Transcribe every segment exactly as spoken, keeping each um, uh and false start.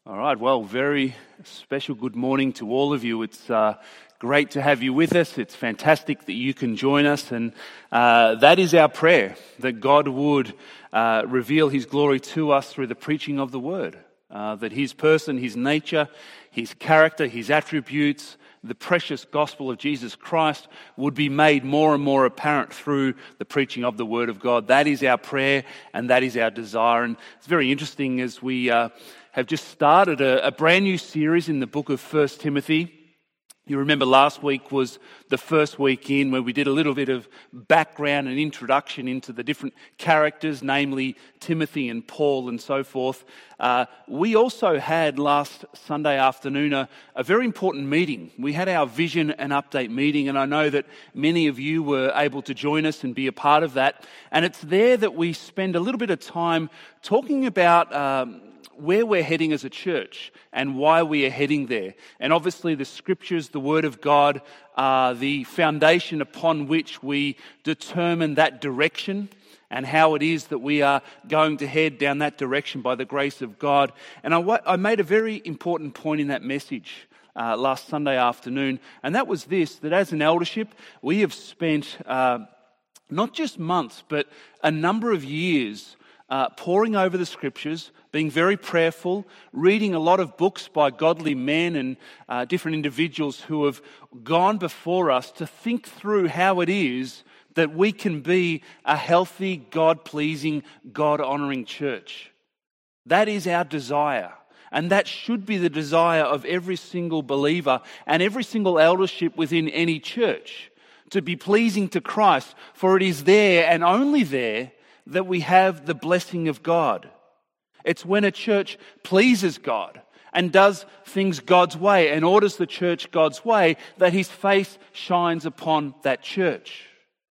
All right, well, very special good morning to all of you. It's uh, great to have you with us. It's fantastic that you can join us, and uh, that is our prayer, that God would uh, reveal His glory to us through the preaching of the Word, uh, that His person, His nature, His character, His attributes, the precious gospel of Jesus Christ would be made more and more apparent through the preaching of the Word of God. That is our prayer, and that is our desire. And it's very interesting as we uh, have just started a, a brand new series in the book of First Timothy. You remember last week was the first week in where we did a little bit of background and introduction into the different characters, namely Timothy and Paul and so forth. Uh, we also had last Sunday afternoon a, a very important meeting. We had our vision and update meeting, and I know that many of you were able to join us and be a part of that. And it's there that we spend a little bit of time talking about Um, where we're heading as a church and why we are heading there. And obviously the scriptures, the Word of God, are the foundation upon which we determine that direction and how it is that we are going to head down that direction by the grace of God. And I, I made a very important point in that message uh, last Sunday afternoon, and that was this, that as an eldership, we have spent uh, not just months, but a number of years Uh, poring over the scriptures, being very prayerful, reading a lot of books by godly men and uh, different individuals who have gone before us to think through how it is that we can be a healthy, God-pleasing, God-honoring church. That is our desire. And that should be the desire of every single believer and every single eldership within any church, to be pleasing to Christ, for it is there and only there that we have the blessing of God. It's when a church pleases God and does things God's way and orders the church God's way that His face shines upon that church.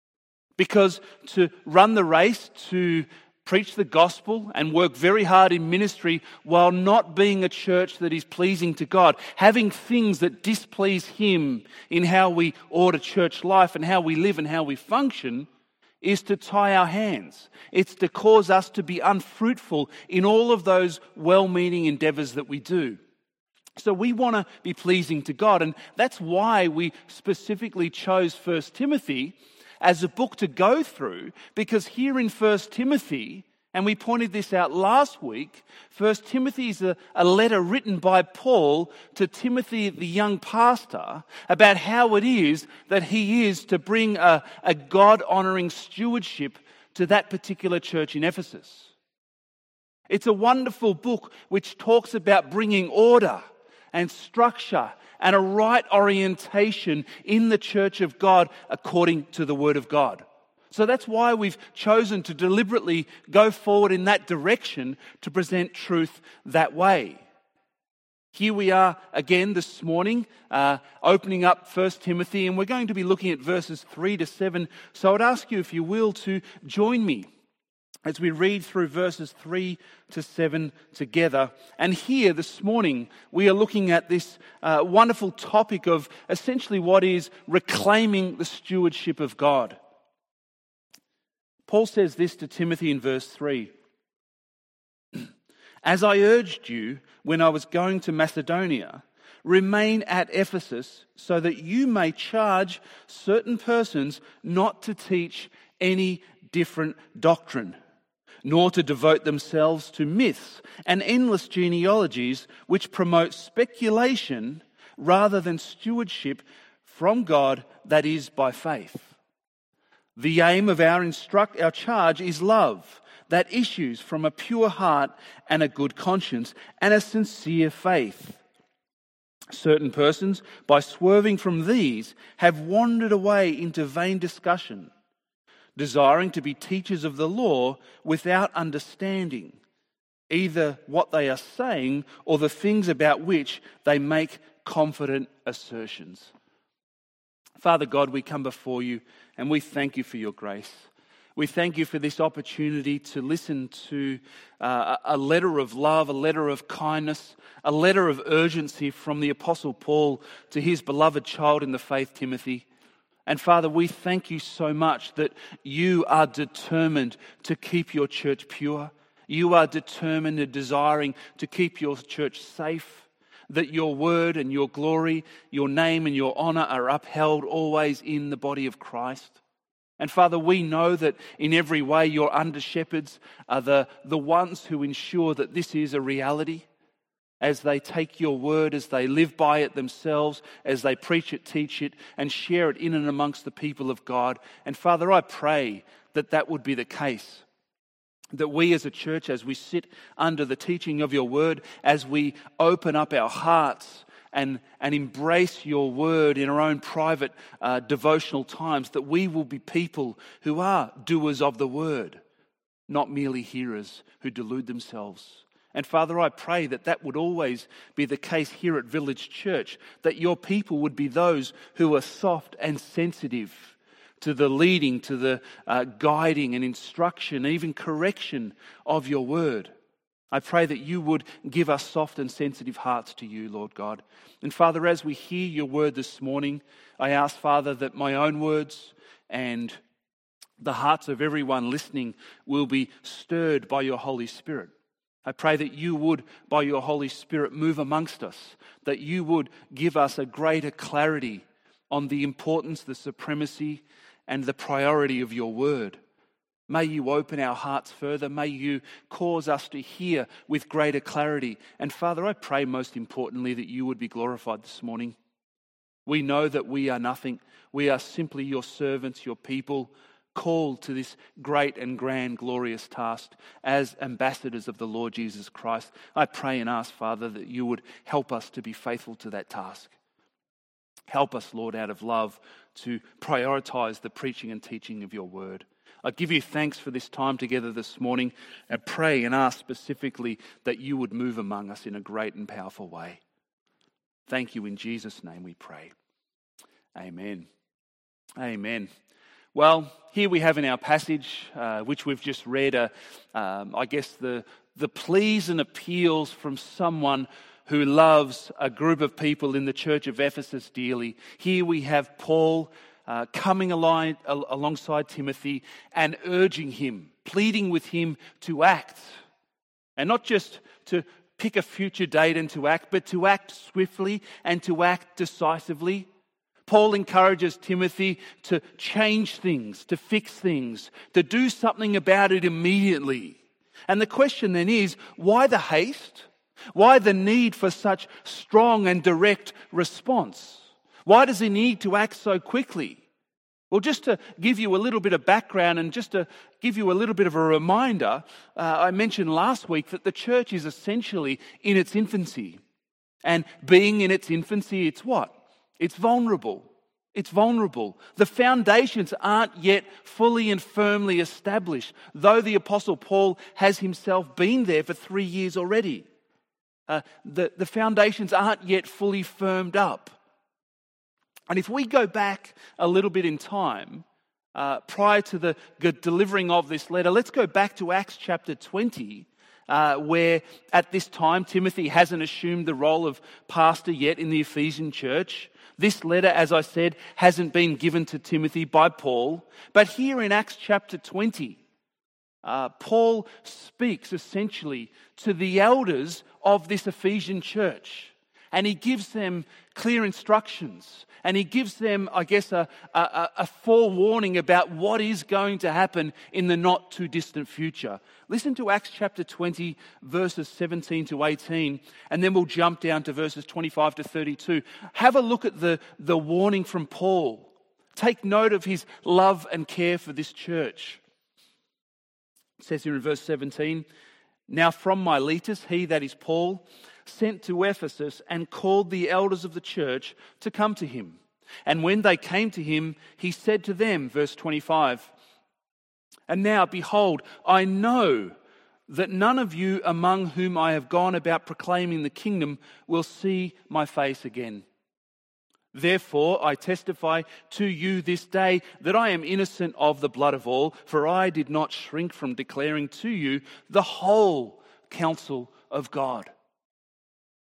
Because to run the race, to preach the gospel and work very hard in ministry while not being a church that is pleasing to God, having things that displease Him in how we order church life and how we live and how we function, is to tie our hands. It's to cause us to be unfruitful in all of those well-meaning endeavors that we do. So we want to be pleasing to God, and that's why we specifically chose First Timothy as a book to go through, because here in First Timothy, and we pointed this out last week, First Timothy is a, a letter written by Paul to Timothy, the young pastor, about how it is that he is to bring a, a God-honoring stewardship to that particular church in Ephesus. It's a wonderful book which talks about bringing order and structure and a right orientation in the church of God according to the Word of God. So that's why we've chosen to deliberately go forward in that direction to present truth that way. Here we are again this morning, uh, opening up First Timothy, and we're going to be looking at verses three to seven. So I'd ask you, if you will, to join me as we read through verses three to seven together. And here this morning, we are looking at this uh, wonderful topic of essentially what is reclaiming the stewardship of God. Paul says this to Timothy in verse three. As I urged you when I was going to Macedonia, remain at Ephesus so that you may charge certain persons not to teach any different doctrine, nor to devote themselves to myths and endless genealogies which promote speculation rather than stewardship from God that is by faith. The aim of our instruct, our charge is love that issues from a pure heart and a good conscience and a sincere faith. Certain persons, by swerving from these, have wandered away into vain discussion, desiring to be teachers of the law without understanding either what they are saying or the things about which they make confident assertions. Father God, we come before you and we thank you for your grace. We thank you for this opportunity to listen to uh, a letter of love, a letter of kindness, a letter of urgency from the Apostle Paul to his beloved child in the faith, Timothy. And Father, we thank you so much that you are determined to keep your church pure. You are determined and desiring to keep your church safe, that your word and your glory, your name and your honor are upheld always in the body of Christ. And Father, we know that in every way your under-shepherds are the, the ones who ensure that this is a reality as they take your word, as they live by it themselves, as they preach it, teach it, and share it in and amongst the people of God. And Father, I pray that that would be the case. That we as a church, as we sit under the teaching of your word, as we open up our hearts and, and embrace your word in our own private uh, devotional times, that we will be people who are doers of the word, not merely hearers who delude themselves. And Father, I pray that that would always be the case here at Village Church, that your people would be those who are soft and sensitive to the leading, to the uh, guiding and instruction, even correction of your word. I pray that you would give us soft and sensitive hearts to you, Lord God. And Father, as we hear your word this morning, I ask, Father, that my own words and the hearts of everyone listening will be stirred by your Holy Spirit. I pray that you would, by your Holy Spirit, move amongst us, that you would give us a greater clarity on the importance, the supremacy, and the priority of your word. May you open our hearts further. May you cause us to hear with greater clarity. And Father, I pray most importantly that you would be glorified this morning. We know that we are nothing. We are simply your servants, your people, called to this great and grand, glorious task as ambassadors of the Lord Jesus Christ. I pray and ask, Father, that you would help us to be faithful to that task. Help us, Lord, out of love to prioritize the preaching and teaching of your word. I give you thanks for this time together this morning and pray and ask specifically that you would move among us in a great and powerful way. Thank you in Jesus' name we pray. Amen. Amen. Well, here we have in our passage, uh, which we've just read, uh, um, I guess the, the pleas and appeals from someone who loves a group of people in the church of Ephesus dearly. Here we have Paul uh, coming along, alongside Timothy and urging him, pleading with him to act. And not just to pick a future date and to act, but to act swiftly and to act decisively. Paul encourages Timothy to change things, to fix things, to do something about it immediately. And the question then is, why the haste? Why the need for such strong and direct response? Why does he need to act so quickly? Well, just to give you a little bit of background and just to give you a little bit of a reminder, uh, I mentioned last week that the church is essentially in its infancy. And being in its infancy, it's what? It's vulnerable. It's vulnerable. The foundations aren't yet fully and firmly established, though the Apostle Paul has himself been there for three years already. Uh, the, the foundations aren't yet fully firmed up. And if we go back a little bit in time, uh, prior to the delivering of this letter, let's go back to Acts chapter twenty, uh, where at this time Timothy hasn't assumed the role of pastor yet in the Ephesian church. This letter, as I said, hasn't been given to Timothy by Paul. But here in Acts chapter twenty, uh, Paul speaks essentially to the elders of this Ephesian church. And he gives them clear instructions. And he gives them, I guess, a, a, a forewarning about what is going to happen in the not too distant future. Listen to Acts chapter twenty, verses seventeen to eighteen, and then we'll jump down to verses twenty-five to thirty-two. Have a look at the, the warning from Paul. Take note of his love and care for this church. It says here in verse seventeen, "Now from Miletus, he, that is Paul, sent to Ephesus and called the elders of the church to come to him. And when they came to him, he said to them," verse twenty-five, "And now, behold, I know that none of you among whom I have gone about proclaiming the kingdom will see my face again. Therefore, I testify to you this day that I am innocent of the blood of all, for I did not shrink from declaring to you the whole counsel of God."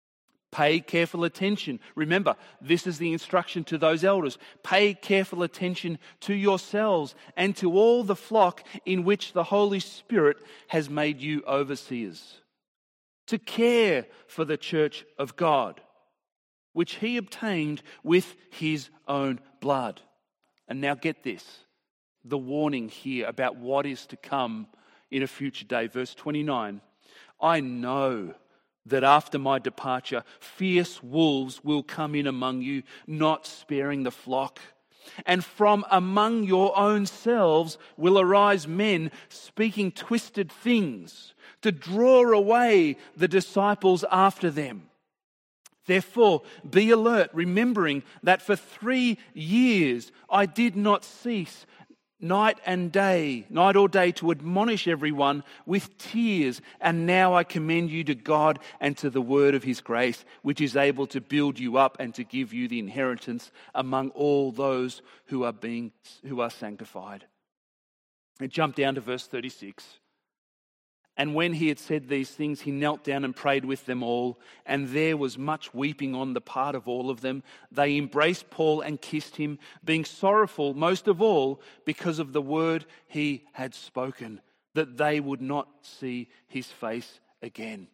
Pay careful attention. Remember, this is the instruction to those elders. Pay careful attention to yourselves and to all the flock in which the Holy Spirit has made you overseers, to care for the church of God, which he obtained with his own blood. And now get this, the warning here about what is to come in a future day. Verse twenty-nine, I know that after my departure, fierce wolves will come in among you, not sparing the flock. And from among your own selves will arise men speaking twisted things to draw away the disciples after them. Therefore, be alert, remembering that for three years I did not cease night and day, night or day, to admonish everyone with tears. And now I commend you to God and to the word of his grace, which is able to build you up and to give you the inheritance among all those who are being who are sanctified. And jump down to verse thirty-six. And when he had said these things, he knelt down and prayed with them all, and there was much weeping on the part of all of them. They embraced Paul and kissed him, being sorrowful most of all because of the word he had spoken, that they would not see his face again.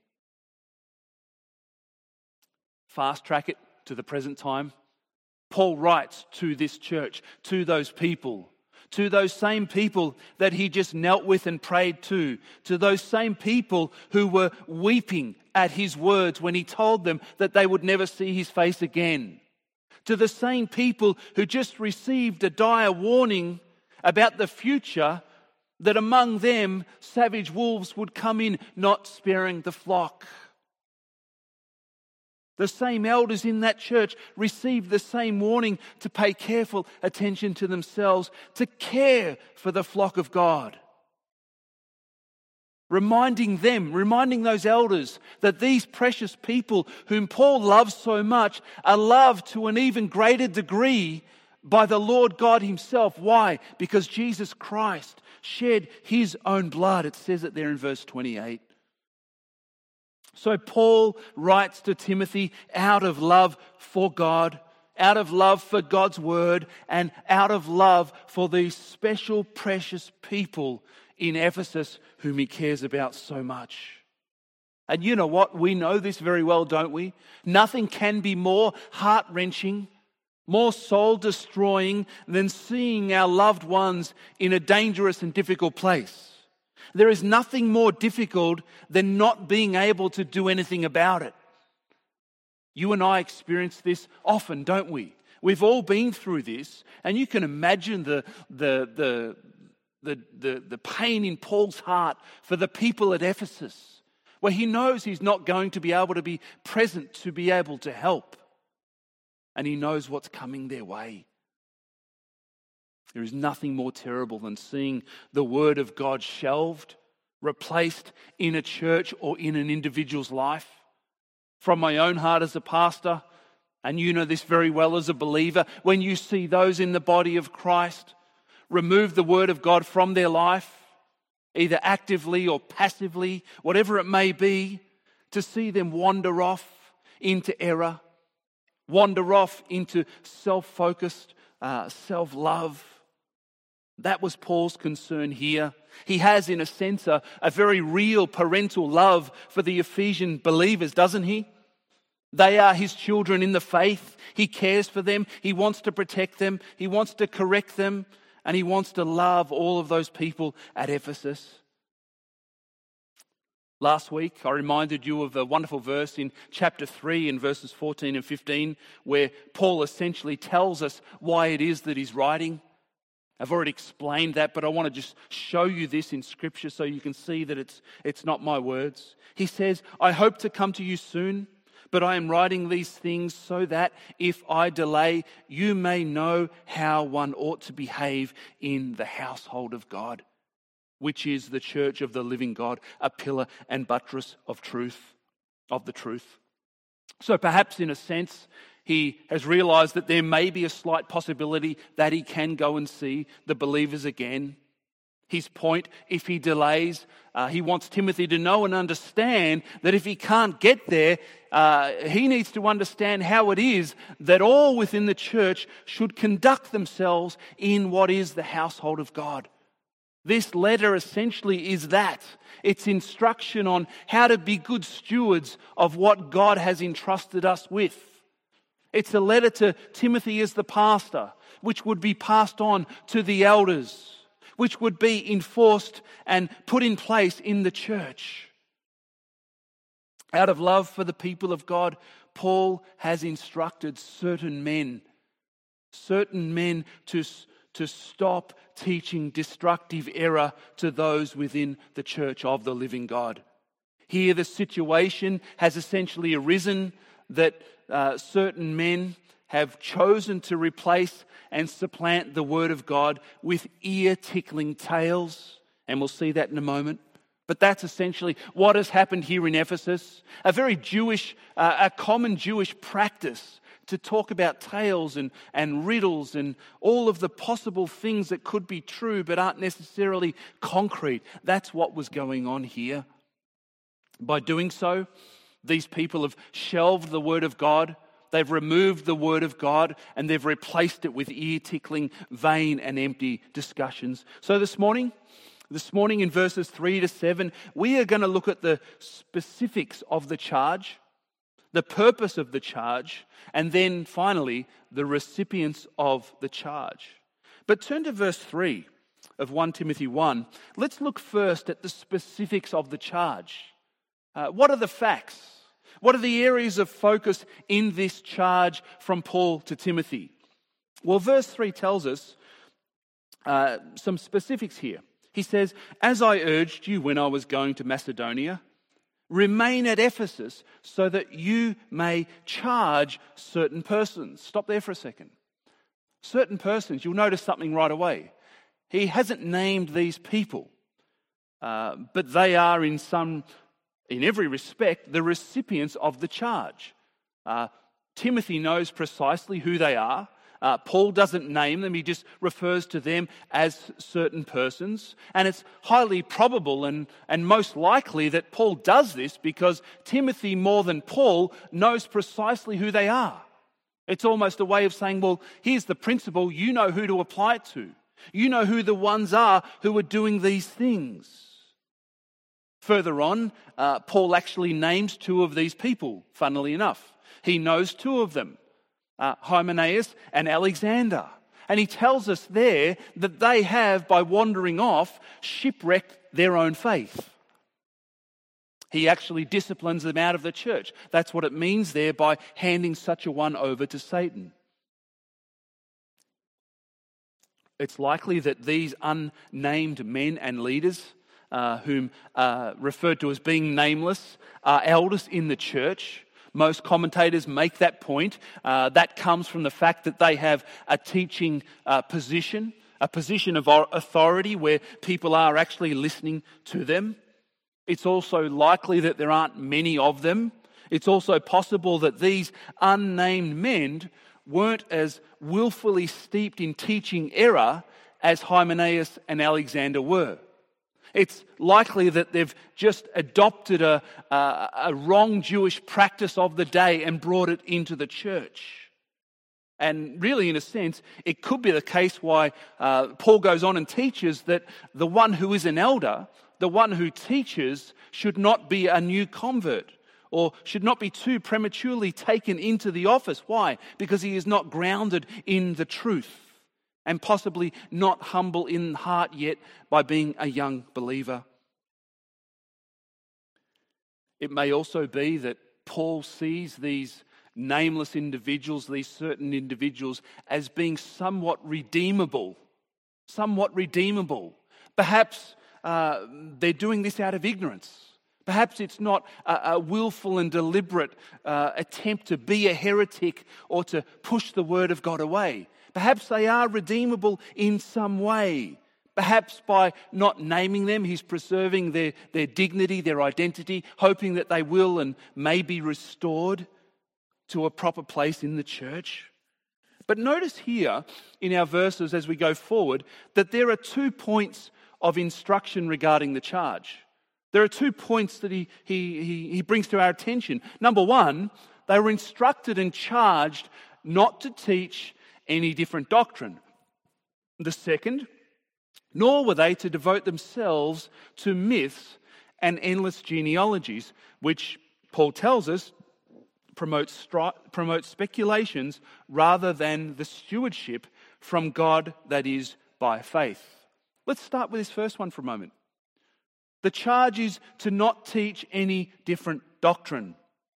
Fast track it to the present time. Paul writes to this church, to those people, to those same people that he just knelt with and prayed to, to those same people who were weeping at his words when he told them that they would never see his face again, to the same people who just received a dire warning about the future, that among them savage wolves would come in, not sparing the flock. The same elders in that church received the same warning to pay careful attention to themselves, to care for the flock of God. Reminding them, reminding those elders that these precious people whom Paul loves so much are loved to an even greater degree by the Lord God himself. Why? Because Jesus Christ shed his own blood. It says it there in verse twenty-eight. So Paul writes to Timothy out of love for God, out of love for God's word, and out of love for these special, precious people in Ephesus whom he cares about so much. And you know what? We know this very well, don't we? Nothing can be more heart-wrenching, more soul-destroying than seeing our loved ones in a dangerous and difficult place. There is nothing more difficult than not being able to do anything about it. You and I experience this often, don't we? We've all been through this, and you can imagine the the the the the, the pain in Paul's heart for the people at Ephesus, where he knows he's not going to be able to be present to be able to help, and he knows what's coming their way. There is nothing more terrible than seeing the word of God shelved, replaced in a church or in an individual's life. From my own heart as a pastor, and you know this very well as a believer, when you see those in the body of Christ remove the word of God from their life, either actively or passively, whatever it may be, to see them wander off into error, wander off into self-focused uh, self-love. That was Paul's concern here. He has, in a sense, a, a very real parental love for the Ephesian believers, doesn't he? They are his children in the faith. He cares for them. He wants to protect them. He wants to correct them. And he wants to love all of those people at Ephesus. Last week, I reminded you of a wonderful verse in chapter three in verses fourteen and fifteen, where Paul essentially tells us why it is that he's writing. I've already explained that, but I want to just show you this in Scripture so you can see that it's, it's not my words. He says, I hope to come to you soon, but I am writing these things so that if I delay, you may know how one ought to behave in the household of God, which is the church of the living God, a pillar and buttress of truth, of the truth. So perhaps in a sense, he has realized that there may be a slight possibility that he can go and see the believers again. his point if he delays. Uh, he wants Timothy to know and understand that if he can't get there, uh, he needs to understand how it is that all within the church should conduct themselves in what is the household of God. This letter essentially is that. It's instruction on how to be good stewards of what God has entrusted us with. It's a letter to Timothy as the pastor, which would be passed on to the elders, which would be enforced and put in place in the church. Out of love for the people of God, Paul has instructed certain men, certain men to, to stop teaching destructive error to those within the church of the living God. Here the situation has essentially arisen that uh, certain men have chosen to replace and supplant the word of God with ear-tickling tales, and we'll see that in a moment. But that's essentially what has happened here in Ephesus. A very Jewish, uh, a common Jewish practice to talk about tales and, and riddles and all of the possible things that could be true but aren't necessarily concrete. That's what was going on here. By doing so, these people have shelved the word of God. They've removed the word of God and they've replaced it with ear-tickling, vain and empty discussions. So this morning, this morning in verses three to seven, we are going to look at the specifics of the charge, the purpose of the charge, and then finally, the recipients of the charge. But turn to verse three of First Timothy one. Let's look first at the specifics of the charge. Uh, what are the facts? What are the areas of focus in this charge from Paul to Timothy? Well, verse three tells us uh, some specifics here. He says, "As I urged you when I was going to Macedonia, remain at Ephesus so that you may charge certain persons." Stop there for a second. Certain persons, you'll notice something right away. He hasn't named these people, uh, but they are in some in every respect, the recipients of the charge. Uh, Timothy knows precisely who they are. Uh, Paul doesn't name them, he just refers to them as certain persons. And it's highly probable and, and most likely that Paul does this because Timothy, more than Paul, knows precisely who they are. It's almost a way of saying, well, here's the principle, you know who to apply it to. You know who the ones are who are doing these things. Further on, uh, Paul actually names two of these people, funnily enough. He knows two of them, uh, Hymenaeus and Alexander. And he tells us there that they have, by wandering off, shipwrecked their own faith. He actually disciplines them out of the church. That's what it means there by handing such a one over to Satan. It's likely that these unnamed men and leaders, Uh, whom uh, referred to as being nameless, are elders in the church. Most commentators make that point. Uh, that comes from the fact that they have a teaching uh, position, a position of authority where people are actually listening to them. It's also likely that there aren't many of them. It's also possible that these unnamed men weren't as willfully steeped in teaching error as Hymenaeus and Alexander were. It's likely that they've just adopted a, a, a wrong Jewish practice of the day and brought it into the church. And really, in a sense, it could be the case why uh, Paul goes on and teaches that the one who is an elder, the one who teaches, should not be a new convert or should not be too prematurely taken into the office. Why? Because he is not grounded in the truth. And possibly not humble in heart yet by being a young believer. It may also be that Paul sees these nameless individuals, these certain individuals, as being somewhat redeemable. Somewhat redeemable. Perhaps uh, they're doing this out of ignorance. Perhaps it's not a, a willful and deliberate uh, attempt to be a heretic or to push the word of God away. Perhaps they are redeemable in some way. Perhaps by not naming them, he's preserving their, their dignity, their identity, hoping that they will and may be restored to a proper place in the church. But notice here in our verses as we go forward that there are two points of instruction regarding the charge. There are two points that he, he, he, he brings to our attention. Number one, they were instructed and charged not to teach any different doctrine. The second, nor were they to devote themselves to myths and endless genealogies, which Paul tells us promotes, stri- promotes speculations rather than the stewardship from God that is by faith. Let's start with this first one for a moment. The charge is to not teach any different doctrine.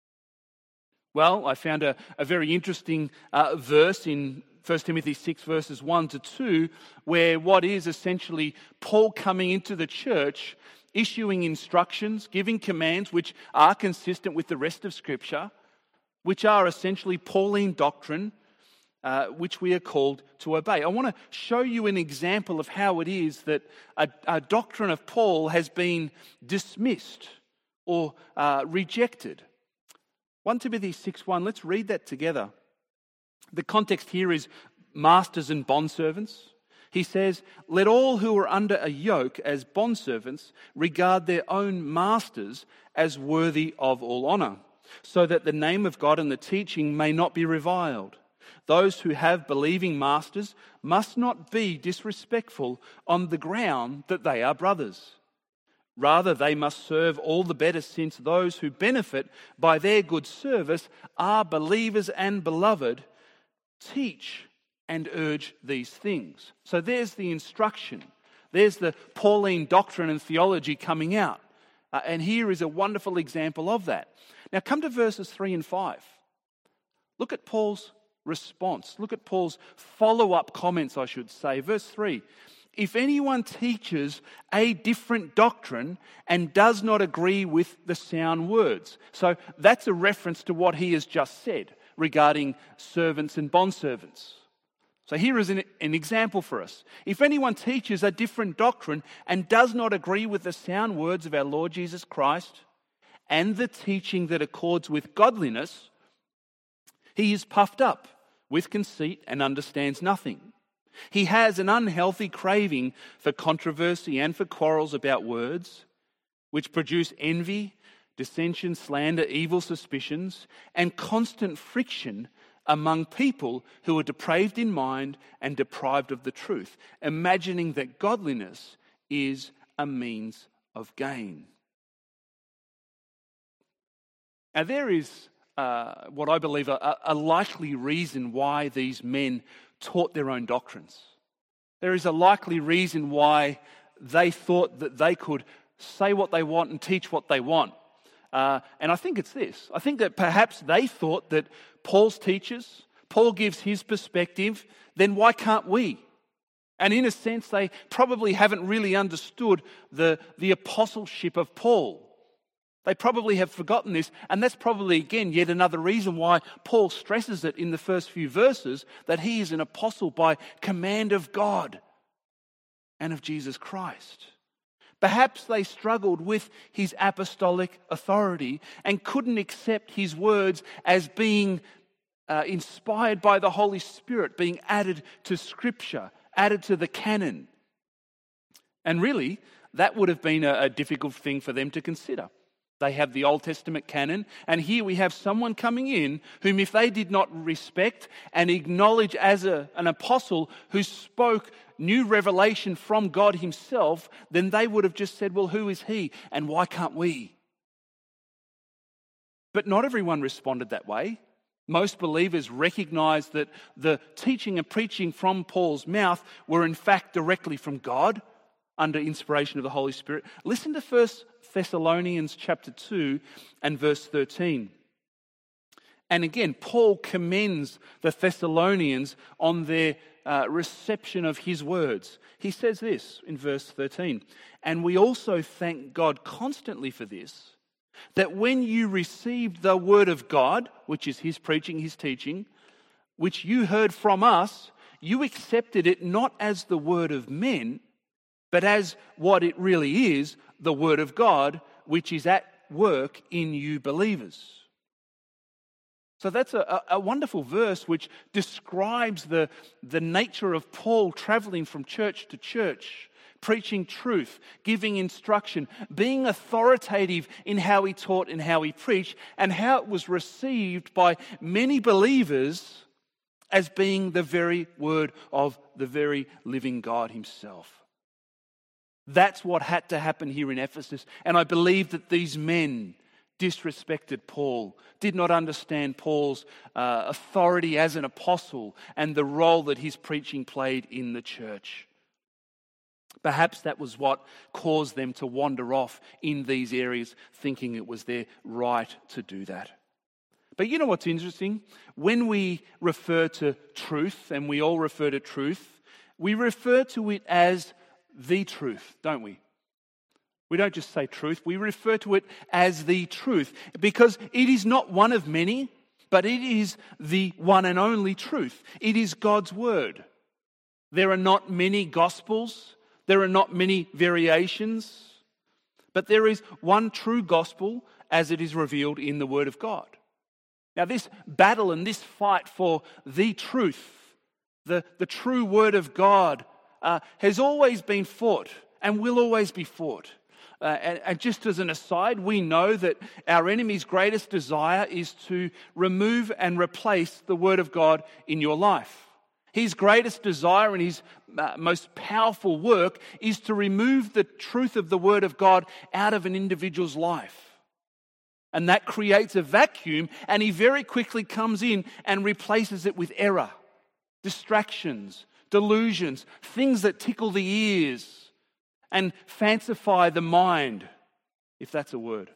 Well, I found a, a very interesting uh, verse in First Timothy six verses one to two, where what is essentially Paul coming into the church, issuing instructions, giving commands which are consistent with the rest of Scripture, which are essentially Pauline doctrine, uh, which we are called to obey. I want to show you an example of how it is that a, a doctrine of Paul has been dismissed or uh, rejected. First Timothy six one, let's read that together. The context here is masters and bondservants. He says, "Let all who are under a yoke as bondservants regard their own masters as worthy of all honour, so that the name of God and the teaching may not be reviled. Those who have believing masters must not be disrespectful on the ground that they are brothers. Rather, they must serve all the better, since those who benefit by their good service are believers and beloved. Teach and urge these things." So there's the instruction. There's the Pauline doctrine and theology coming out. Uh, and here is a wonderful example of that. Now come to verses three and five. Look at Paul's response. Look at Paul's follow-up comments, I should say. Verse three. "If anyone teaches a different doctrine and does not agree with the sound words." So that's a reference to what he has just said regarding servants and bondservants. So here is an, an example for us. "If anyone teaches a different doctrine and does not agree with the sound words of our Lord Jesus Christ and the teaching that accords with godliness, he is puffed up with conceit and understands nothing. He has an unhealthy craving for controversy and for quarrels about words, which produce envy, dissension, slander, evil suspicions, and constant friction among people who are depraved in mind and deprived of the truth, imagining that godliness is a means of gain." Now there is uh, what I believe a, a likely reason why these men taught their own doctrines. There is a likely reason why they thought that they could say what they want and teach what they want. Uh, and I think it's this. I think that perhaps they thought that Paul's teaches, Paul gives his perspective, then why can't we? And in a sense, they probably haven't really understood the, the apostleship of Paul. They probably have forgotten this, and that's probably, again, yet another reason why Paul stresses it in the first few verses, that he is an apostle by command of God and of Jesus Christ. Perhaps they struggled with his apostolic authority and couldn't accept his words as being uh, inspired by the Holy Spirit, being added to Scripture, added to the canon. And really, that would have been a, a difficult thing for them to consider. They have the Old Testament canon, and here we have someone coming in whom, if they did not respect and acknowledge as a, an apostle who spoke new revelation from God himself, then they would have just said, well, who is he and why can't we? But not everyone responded that way. Most believers recognized that the teaching and preaching from Paul's mouth were in fact directly from God under inspiration of the Holy Spirit. Listen to First Thessalonians chapter two and verse thirteen. And again, Paul commends the Thessalonians on their uh, reception of his words. He says this in verse thirteen, "And we also thank God constantly for this, that when you received the word of God," which is his preaching, his teaching, "which you heard from us, you accepted it not as the word of men, but as what it really is, the word of God, which is at work in you believers." So that's a, a wonderful verse which describes the, the nature of Paul traveling from church to church, preaching truth, giving instruction, being authoritative in how he taught and how he preached, and how it was received by many believers as being the very word of the very living God himself. That's what had to happen here in Ephesus. And I believe that these men disrespected Paul, did not understand Paul's uh, authority as an apostle and the role that his preaching played in the church. Perhaps that was what caused them to wander off in these areas, thinking it was their right to do that. But you know what's interesting? When we refer to truth, and we all refer to truth, we refer to it as the truth, don't we? We don't just say truth, we refer to it as the truth, because it is not one of many, but it is the one and only truth. It is God's word. There are not many gospels, there are not many variations, but there is one true gospel as it is revealed in the word of God. Now, this battle and this fight for the truth, the, the true word of God, uh, has always been fought and will always be fought. Uh, and, and just as an aside, we know that our enemy's greatest desire is to remove and replace the word of God in your life. His greatest desire and his uh, most powerful work is to remove the truth of the word of God out of an individual's life. And that creates a vacuum, and he very quickly comes in and replaces it with error, distractions, delusions, things that tickle the ears and fancify the mind, if that's a word.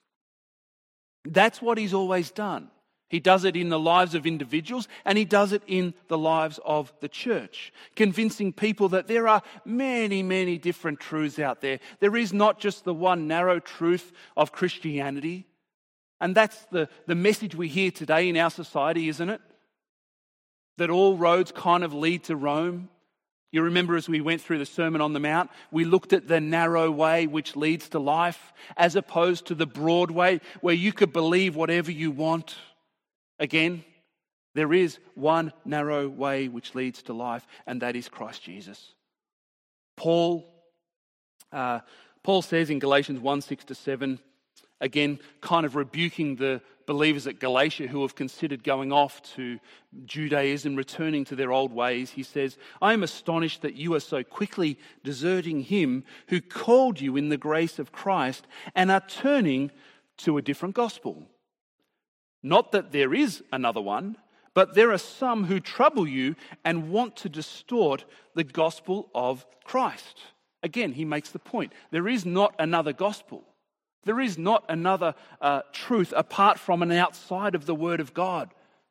That's what he's always done. He does it in the lives of individuals, and he does it in the lives of the church, convincing people that there are many, many different truths out there. There is not just the one narrow truth of Christianity. And that's the, the message we hear today in our society, isn't it? That all roads kind of lead to Rome. You remember as we went through the Sermon on the Mount, we looked at the narrow way which leads to life, as opposed to the broad way where you could believe whatever you want. Again, there is one narrow way which leads to life, and that is Christ Jesus. Paul, uh, Paul says in Galatians one, six to seven, again, kind of rebuking the believers at Galatia who have considered going off to Judaism, returning to their old ways. He says, I am astonished that you are so quickly deserting him who called you in the grace of Christ and are turning to a different gospel. Not that there is another one, but there are some who trouble you and want to distort the gospel of Christ. Again, he makes the point. There is not another gospel. There is not another uh, truth apart from and outside of the Word of God.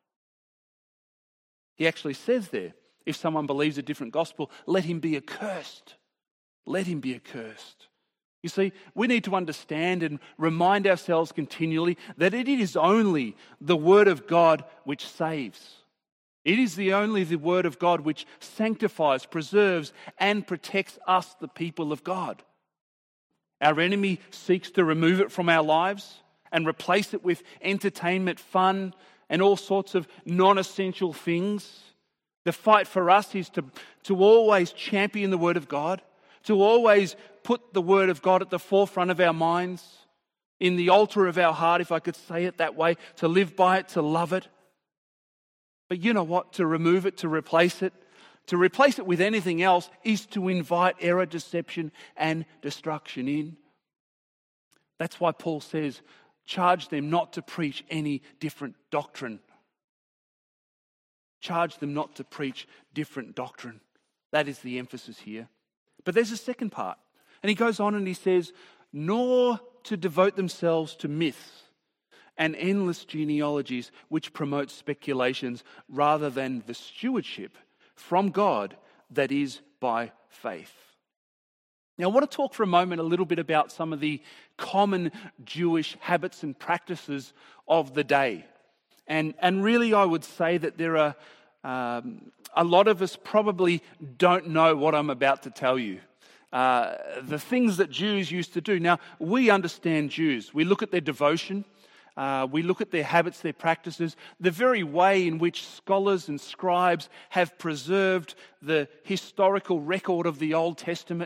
He actually says there, if someone believes a different gospel, let him be accursed. Let him be accursed. You see, we need to understand and remind ourselves continually that it is only the Word of God which saves. It is the only the Word of God which sanctifies, preserves, and protects us, the people of God. Our enemy seeks to remove it from our lives and replace it with entertainment, fun, and all sorts of non-essential things. The fight for us is to, to always champion the Word of God, to always put the Word of God at the forefront of our minds, in the altar of our heart, if I could say it that way, to live by it, to love it. But you know what? To remove it, to replace it, to replace it with anything else is to invite error, deception, and destruction in. That's why Paul says, charge them not to preach any different doctrine. Charge them not to preach different doctrine. That is the emphasis here. But there's a second part. And he goes on and he says, nor to devote themselves to myths and endless genealogies which promote speculations rather than the stewardship from God that is by faith. Now, I want to talk for a moment a little bit about some of the common Jewish habits and practices of the day. And, and really, I would say that there are um, a lot of us probably don't know what I'm about to tell you. Uh, the things that Jews used to do. Now, we understand Jews. We look at their devotion. Uh, we look at their habits, their practices, the very way in which scholars and scribes have preserved the historical record of the Old Testament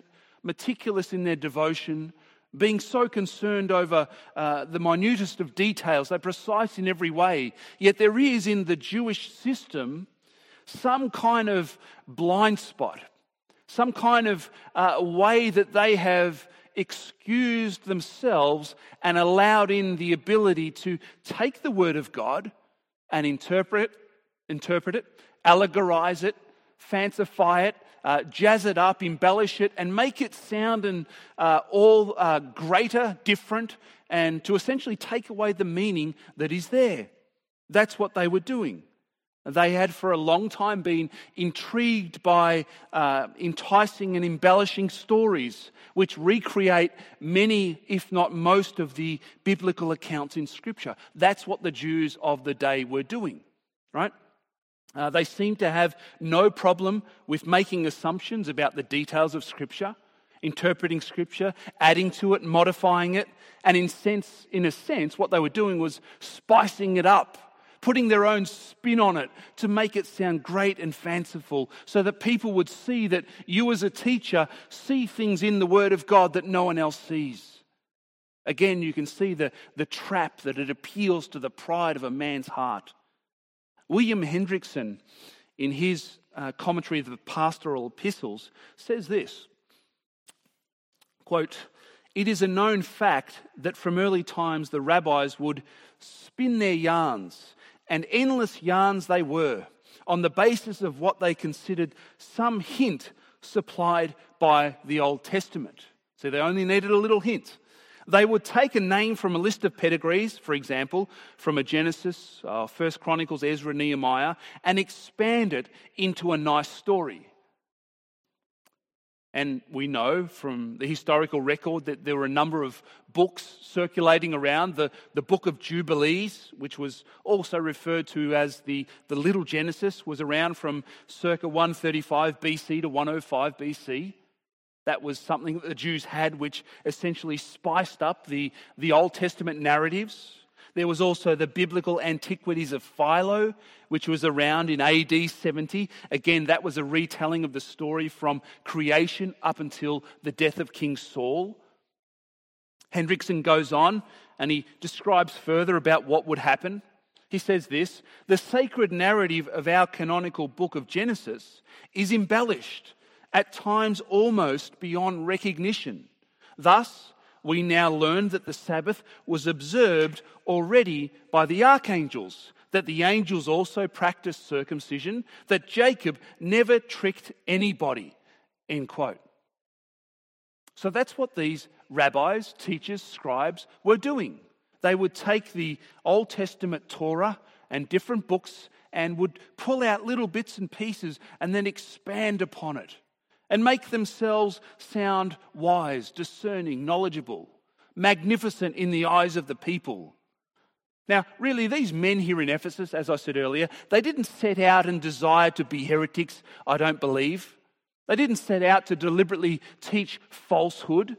meticulous in their devotion, being so concerned over uh, the minutest of details. They're precise in every way. Yet there is in the Jewish system some kind of blind spot, some kind of uh, way that they have excused themselves and allowed in the ability to take the Word of God and interpret, interpret it, allegorize it, fancify it, uh, jazz it up, embellish it, and make it sound and uh, all uh, greater, different, and to essentially take away the meaning that is there. That's what they were doing. They had for a long time been intrigued by uh, enticing and embellishing stories which recreate many, if not most, of the biblical accounts in Scripture. That's what the Jews of the day were doing, right? Uh, they seemed to have no problem with making assumptions about the details of Scripture, interpreting Scripture, adding to it, modifying it, and in sense, in a sense, what they were doing was spicing it up, putting their own spin on it to make it sound great and fanciful, so that people would see that you as a teacher see things in the Word of God that no one else sees. Again, you can see the, the trap that it appeals to the pride of a man's heart. William Hendrickson, in his uh, commentary of the Pastoral Epistles, says this, quote, "It is a known fact that from early times the rabbis would spin their yarns, and endless yarns they were, on the basis of what they considered some hint supplied by the Old Testament." So they only needed a little hint. They would take a name from a list of pedigrees, for example, from a Genesis, uh, First Chronicles, Ezra, Nehemiah, and expand it into a nice story. And we know from the historical record that there were a number of books circulating around. The, the Book of Jubilees, which was also referred to as the, the Little Genesis, was around from circa one thirty-five B C to one oh five B C. That was something that the Jews had which essentially spiced up the, the Old Testament narratives. There was also the Biblical Antiquities of Philo, which was around in A D seventy. Again, that was a retelling of the story from creation up until the death of King Saul. Hendrickson goes on and he describes further about what would happen. He says this, "The sacred narrative of our canonical book of Genesis is embellished, at times almost beyond recognition. Thus, we now learn that the Sabbath was observed already by the archangels, that the angels also practiced circumcision, that Jacob never tricked anybody." End quote. So that's what these rabbis, teachers, scribes were doing. They would take the Old Testament Torah and different books and would pull out little bits and pieces and then expand upon it, and make themselves sound wise, discerning, knowledgeable, magnificent in the eyes of the people. Now, really, these men here in Ephesus, as I said earlier, they didn't set out and desire to be heretics, I don't believe. They didn't set out to deliberately teach falsehood.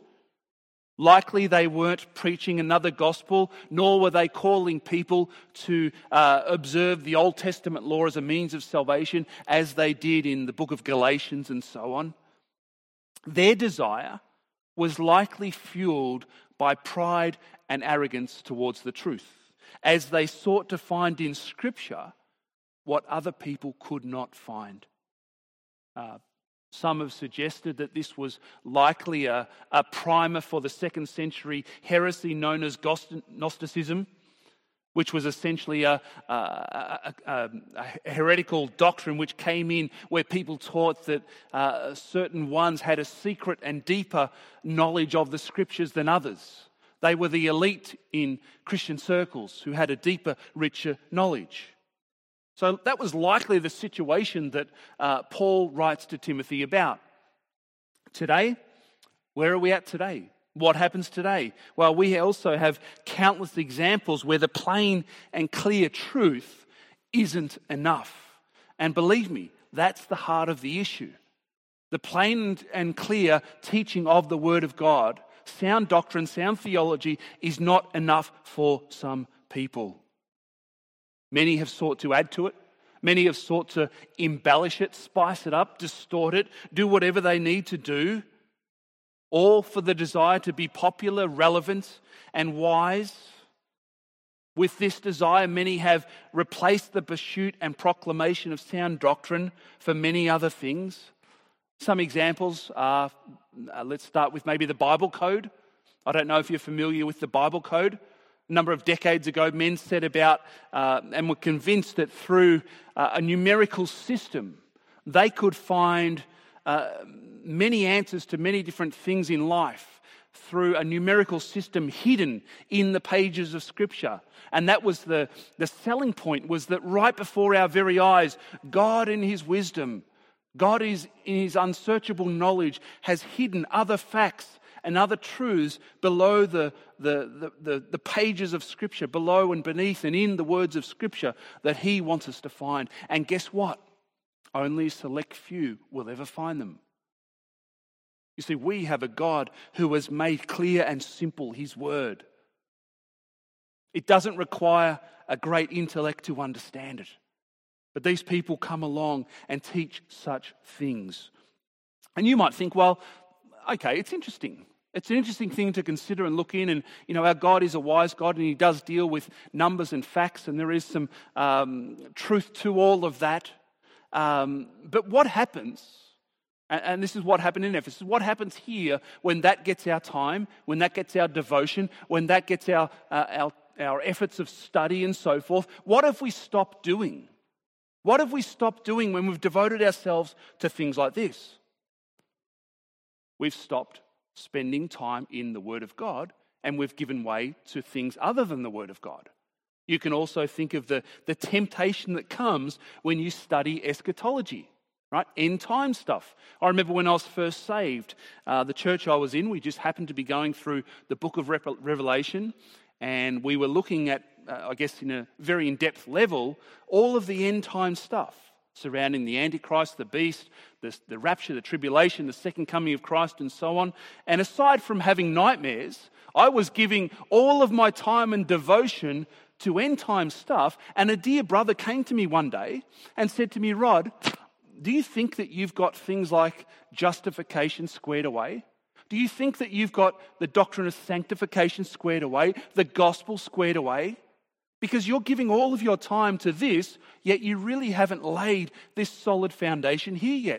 Likely they weren't preaching another gospel, nor were they calling people to uh, observe the Old Testament law as a means of salvation, as they did in the book of Galatians and so on. Their desire was likely fueled by pride and arrogance towards the truth, as they sought to find in Scripture what other people could not find. Uh, Some have suggested that this was likely a, a primer for the second century heresy known as Gnosticism, which was essentially a, a, a, a, a heretical doctrine which came in where people taught that uh, certain ones had a secret and deeper knowledge of the Scriptures than others. They were the elite in Christian circles who had a deeper, richer knowledge. So that was likely the situation that uh, Paul writes to Timothy about. Today, where are we at today? What happens today? Well, we also have countless examples where the plain and clear truth isn't enough. And believe me, that's the heart of the issue. The plain and clear teaching of the Word of God, sound doctrine, sound theology, is not enough for some people. Many have sought to add to it. Many have sought to embellish it, spice it up, distort it, do whatever they need to do. all for the desire to be popular, relevant, and wise. With this desire, many have replaced the pursuit and proclamation of sound doctrine for many other things. Some examples are, uh, let's start with maybe the Bible Code. I don't know if you're familiar with the Bible Code. A number of decades ago, men set about uh, and were convinced that through uh, a numerical system, they could find uh, many answers to many different things in life through a numerical system hidden in the pages of Scripture. And that was the, the selling point, was that right before our very eyes, God in His wisdom, God is in His unsearchable knowledge, has hidden other facts and other truths below the, the, the, the, the pages of Scripture, below and beneath and in the words of Scripture that He wants us to find. And guess what? Only a select few will ever find them. You see, we have a God who has made clear and simple His word. It doesn't require a great intellect to understand it. But these people come along and teach such things. And you might think, well, okay, it's interesting. It's an interesting thing to consider and look in. And, you know, our God is a wise God and He does deal with numbers and facts. And there is some um, truth to all of that. Um, but what happens... And this is what happened in Ephesus. What happens here when that gets our time, when that gets our devotion, when that gets our, uh, our, our efforts of study and so forth? What have we stopped doing? What have we stopped doing when we've devoted ourselves to things like this? We've stopped spending time in the Word of God, and we've given way to things other than the Word of God. You can also think of the, the temptation that comes when you study eschatology. Right? End time stuff. I remember when I was first saved, uh, the church I was in, we just happened to be going through the book of Revelation, and we were looking at, uh, I guess in a very in-depth level, all of the end time stuff surrounding the Antichrist, the beast, the, the rapture, the tribulation, the second coming of Christ, and so on. And aside from having nightmares, I was giving all of my time and devotion to end time stuff, and a dear brother came to me one day and said to me, Rod, do you think that you've got things like justification squared away? Do you think that you've got the doctrine of sanctification squared away, the gospel squared away? Because you're giving all of your time to this, yet you really haven't laid this solid foundation here yet.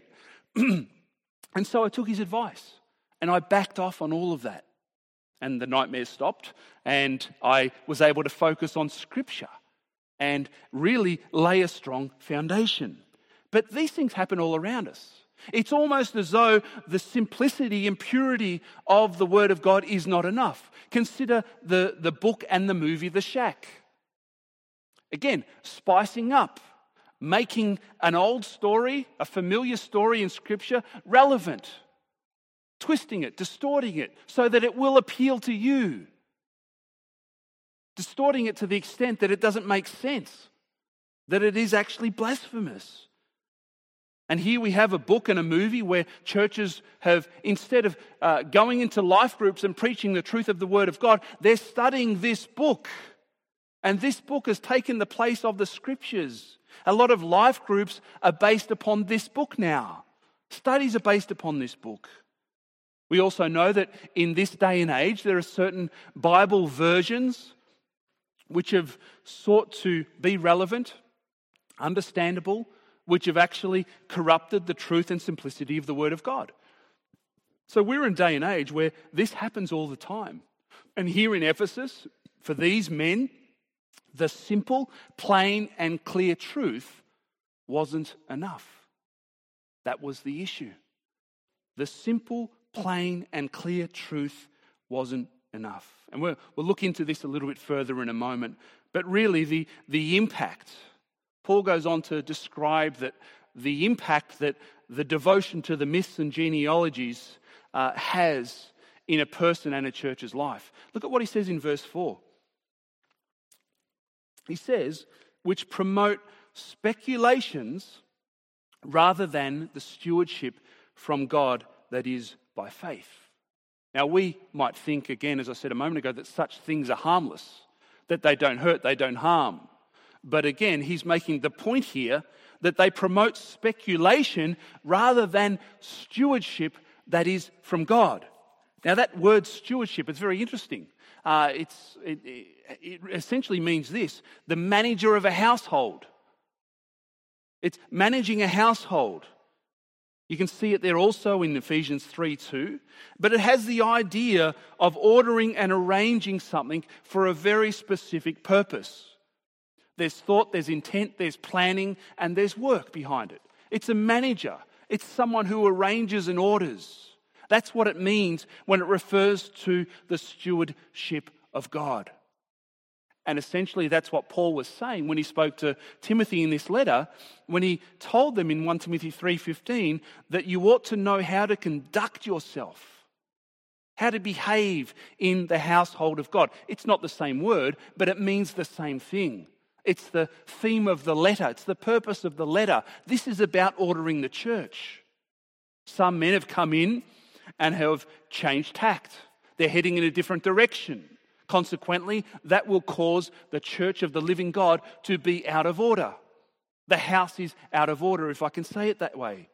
And so I took his advice and I backed off on all of that. And the nightmares stopped and I was able to focus on Scripture and really lay a strong foundation. But these things happen all around us. It's almost as though the simplicity and purity of the Word of God is not enough. Consider the, the book and the movie The Shack. Again, spicing up, making an old story, a familiar story in Scripture, relevant. Twisting it, distorting it, so that it will appeal to you. Distorting it to the extent that it doesn't make sense. That it is actually blasphemous. And here we have a book and a movie where churches have, instead of uh, going into life groups and preaching the truth of the Word of God, they're studying this book. And this book has taken the place of the Scriptures. A lot of life groups are based upon this book now. Studies are based upon this book. We also know that in this day and age, there are certain Bible versions which have sought to be relevant, understandable, which have actually corrupted the truth and simplicity of the Word of God. So we're in a day and age where this happens all the time. And here in Ephesus, for these men, the simple, plain and clear truth wasn't enough. That was the issue. The simple, plain and clear truth wasn't enough. And we'll, we'll look into this a little bit further in a moment. But really the, the impact, Paul goes on to describe that the impact that the devotion to the myths and genealogies uh, has in a person and a church's life. Look at what he says in verse four. He says, which promote speculations rather than the stewardship from God that is by faith. Now we might think, again, as I said a moment ago, that such things are harmless, that they don't hurt, they don't harm. But again, he's making the point here that they promote speculation rather than stewardship that is from God. Now that word stewardship is very interesting. Uh, it's, it, it essentially means this: the manager of a household. It's managing a household. You can see it there also in Ephesians three two. But it has the idea of ordering and arranging something for a very specific purpose. There's thought, there's intent, there's planning, and there's work behind it. It's a manager. It's someone who arranges and orders. That's what it means when it refers to the stewardship of God. And essentially that's what Paul was saying when he spoke to Timothy in this letter, when he told them in First Timothy three fifteen that you ought to know how to conduct yourself, how to behave in the household of God. It's not the same word, but it means the same thing. It's the theme of the letter. It's the purpose of the letter. This is about ordering the church. Some men have come in and have changed tact. They're heading in a different direction. Consequently, that will cause the church of the living God to be out of order. The house is out of order, if I can say it that way.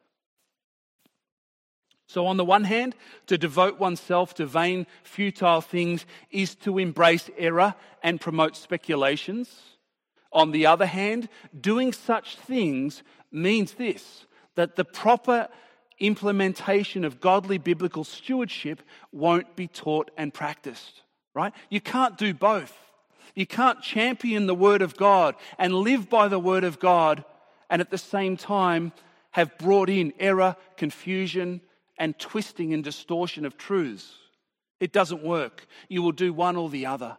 So on the one hand, to devote oneself to vain, futile things is to embrace error and promote speculations. On the other hand, doing such things means this, that the proper implementation of godly biblical stewardship won't be taught and practiced. Right? You can't do both. You can't champion the Word of God and live by the Word of God and at the same time have brought in error, confusion, and twisting and distortion of truths. It doesn't work. You will do one or the other.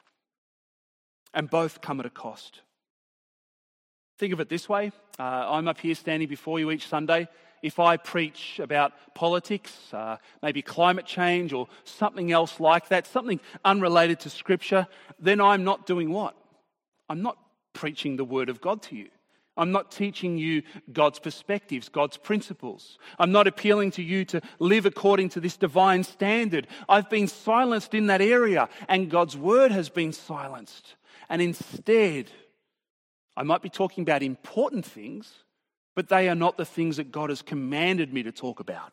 And both come at a cost. Think of it this way. Uh, I'm up here standing before you each Sunday. If I preach about politics, uh, maybe climate change or something else like that, something unrelated to Scripture, then I'm not doing what? I'm not preaching the Word of God to you. I'm not teaching you God's perspectives, God's principles. I'm not appealing to you to live according to this divine standard. I've been silenced in that area, and God's Word has been silenced. And instead, I might be talking about important things, but they are not the things that God has commanded me to talk about.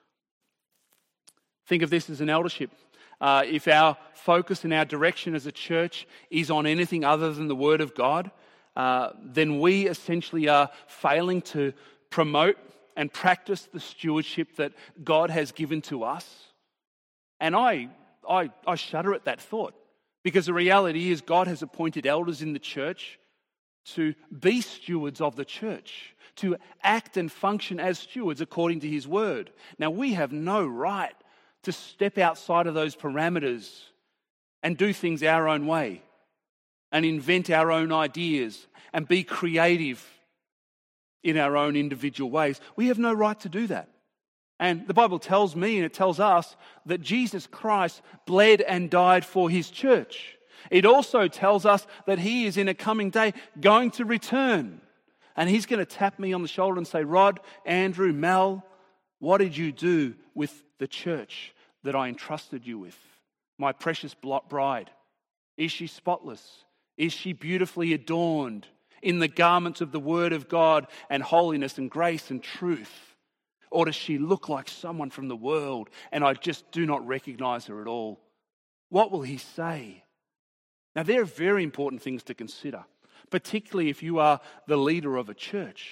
Think of this as an eldership. Uh, if our focus and our direction as a church is on anything other than the Word of God, uh, then we essentially are failing to promote and practice the stewardship that God has given to us. And I, I, I shudder at that thought, because the reality is God has appointed elders in the church to be stewards of the church, to act and function as stewards according to His Word. Now, we have no right to step outside of those parameters and do things our own way and invent our own ideas and be creative in our own individual ways. We have no right to do that. And the Bible tells me and it tells us that Jesus Christ bled and died for His church. It also tells us that He is in a coming day going to return. And He's going to tap me on the shoulder and say, Rod, Andrew, Mel, what did you do with the church that I entrusted you with? My precious bride. Is she spotless? Is she beautifully adorned in the garments of the Word of God and holiness and grace and truth? Or does she look like someone from the world and I just do not recognize her at all? What will He say? Now, there are very important things to consider, particularly if you are the leader of a church.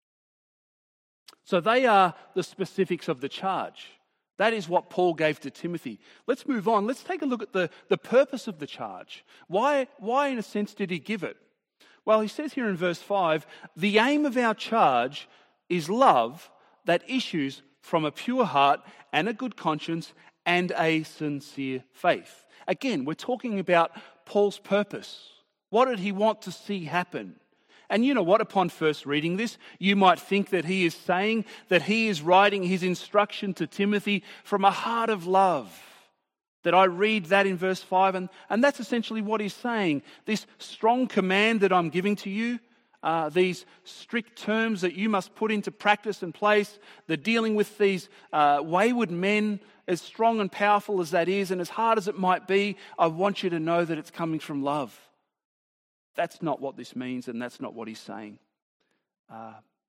So they are the specifics of the charge. That is what Paul gave to Timothy. Let's move on. Let's take a look at the, the purpose of the charge. Why, why, in a sense, did he give it? Well, he says here in verse five, the aim of our charge is love that issues from a pure heart and a good conscience and a sincere faith. Again, we're talking about Paul's purpose. What did he want to see happen? And you know what? Upon first reading this, you might think that he is saying that he is writing his instruction to Timothy from a heart of love. That I read that in verse five, and, and that's essentially what he's saying. This strong command that I'm giving to you, uh, these strict terms that you must put into practice and place, the dealing with these uh, wayward men, as strong and powerful as that is, and as hard as it might be, I want you to know that it's coming from love. That's not what this means, and that's not what he's saying. Uh,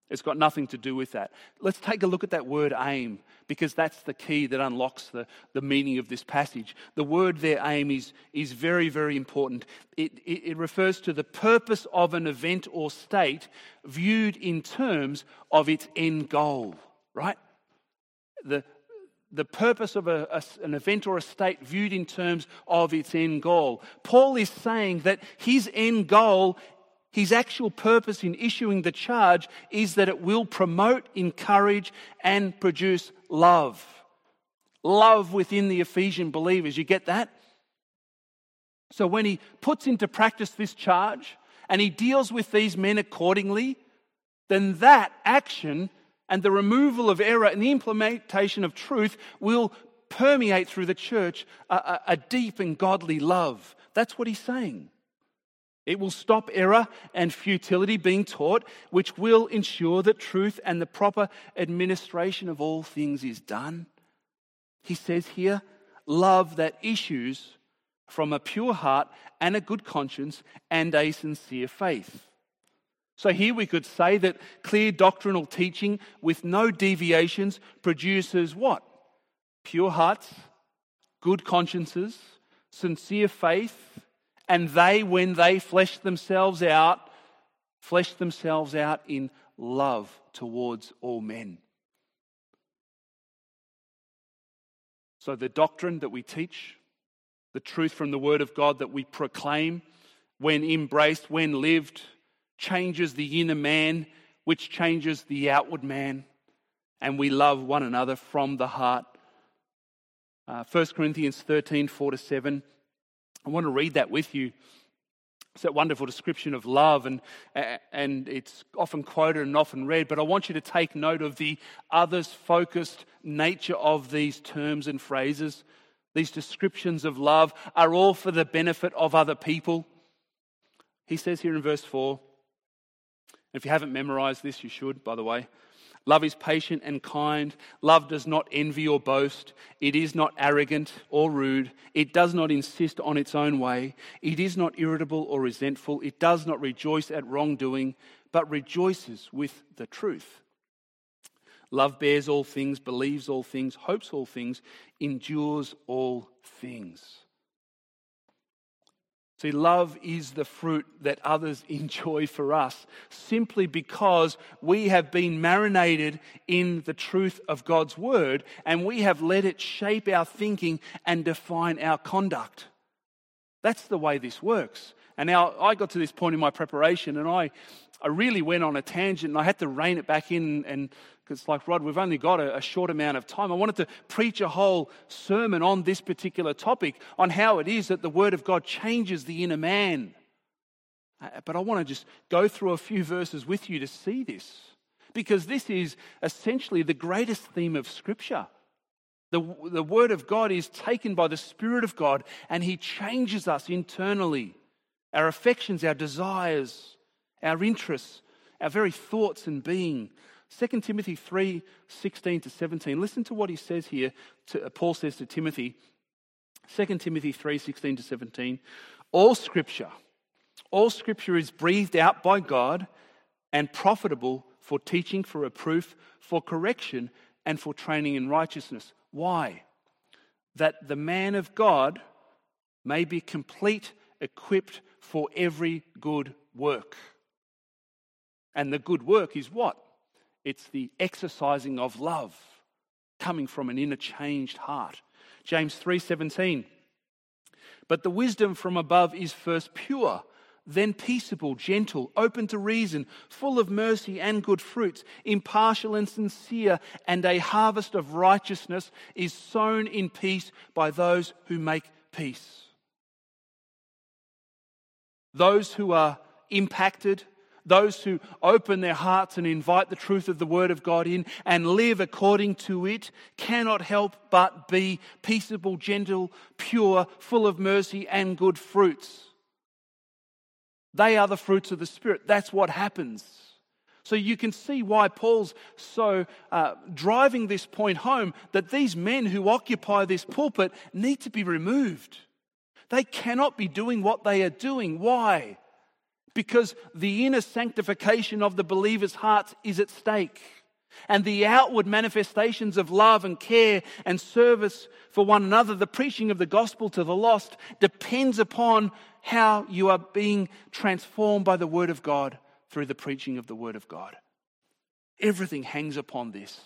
It's got nothing to do with that. Let's take a look at that word aim, because that's the key that unlocks the, the meaning of this passage. The word there, aim, is, is very, very important. It, it, it refers to the purpose of an event or state viewed in terms of its end goal, right? The, the purpose of a, a, an event or a state viewed in terms of its end goal. Paul is saying that his end goal, his actual purpose in issuing the charge, is that it will promote, encourage, and produce love. Love within the Ephesian believers. You get that? So when he puts into practice this charge and he deals with these men accordingly, then that action and the removal of error and the implementation of truth will permeate through the church a, a, a deep and godly love. That's what he's saying. It will stop error and futility being taught, which will ensure that truth and the proper administration of all things is done. He says here, love that issues from a pure heart and a good conscience and a sincere faith. So here we could say that clear doctrinal teaching with no deviations produces what? Pure hearts, good consciences, sincere faith, and they, when they flesh themselves out, flesh themselves out in love towards all men. So the doctrine that we teach, the truth from the Word of God that we proclaim, when embraced, when lived, changes the inner man, which changes the outward man, and we love one another from the heart. Uh, First Corinthians thirteen, four to seven. I want to read that with you. It's that wonderful description of love, and and it's often quoted and often read, but I want you to take note of the others-focused nature of these terms and phrases. These descriptions of love are all for the benefit of other people. He says here in verse four, if you haven't memorized this, you should, by the way. Love is patient and kind. Love does not envy or boast. It is not arrogant or rude. It does not insist on its own way. It is not irritable or resentful. It does not rejoice at wrongdoing, but rejoices with the truth. Love bears all things, believes all things, hopes all things, endures all things. See, love is the fruit that others enjoy for us simply because we have been marinated in the truth of God's word and we have let it shape our thinking and define our conduct. That's the way this works. And now I got to this point in my preparation and I, I really went on a tangent and I had to rein it back in, and because like, Rod, we've only got a, a short amount of time. I wanted to preach a whole sermon on this particular topic, on how it is that the Word of God changes the inner man. Uh, but I want to just go through a few verses with you to see this, because this is essentially the greatest theme of Scripture. The, the Word of God is taken by the Spirit of God and He changes us internally. Our affections, our desires, our interests, our very thoughts and being. Second Timothy three, sixteen to seventeen. Listen to what he says here. To, uh, Paul says to Timothy, Second Timothy three, sixteen to seventeen. All scripture, all scripture is breathed out by God and profitable for teaching, for reproof, for correction, and for training in righteousness. Why? That the man of God may be complete, equipped for every good work. And the good work is what? It's the exercising of love coming from an inner changed heart. James three seventeen. But the wisdom from above is first pure, then peaceable, gentle, open to reason, full of mercy and good fruits, impartial and sincere, and a harvest of righteousness is sown in peace by those who make peace. Those who are impacted, those who open their hearts and invite the truth of the Word of God in and live according to it, cannot help but be peaceable, gentle, pure, full of mercy and good fruits. They are the fruits of the Spirit. That's what happens. So you can see why Paul's so uh, driving this point home, that these men who occupy this pulpit need to be removed. They cannot be doing what they are doing. Why? because the inner sanctification of the believer's hearts is at stake. And the outward manifestations of love and care and service for one another, the preaching of the gospel to the lost, depends upon how you are being transformed by the Word of God through the preaching of the Word of God. Everything hangs upon this.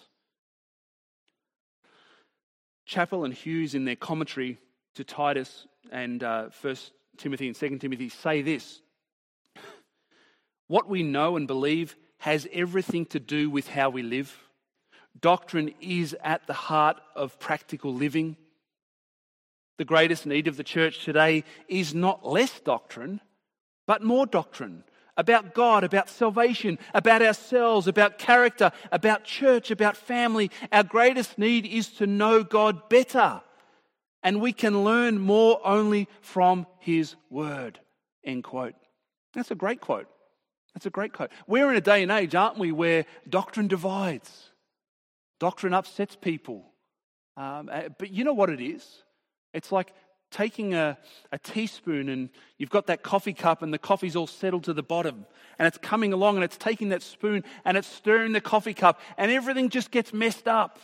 Chappell and Hughes, in their commentary to Titus and uh, First Timothy and Second Timothy, say this: what we know and believe has everything to do with how we live. Doctrine is at the heart of practical living. The greatest need of the church today is not less doctrine, but more doctrine about God, about salvation, about ourselves, about character, about church, about family. Our greatest need is to know God better, and we can learn more only from His Word. End quote. That's a great quote. That's a great quote. We're in a day and age, aren't we, where doctrine divides. Doctrine upsets people. Um, but you know what it is? It's like taking a, a teaspoon and you've got that coffee cup and the coffee's all settled to the bottom. And it's coming along and it's taking that spoon and it's stirring the coffee cup and everything just gets messed up.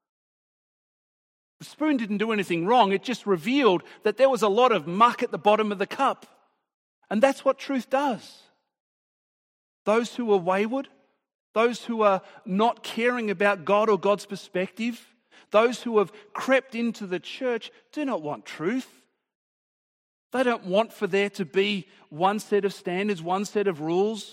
The spoon didn't do anything wrong. It just revealed that there was a lot of muck at the bottom of the cup. And that's what truth does. Those who are wayward, those who are not caring about God or God's perspective, those who have crept into the church do not want truth. They don't want for there to be one set of standards, one set of rules.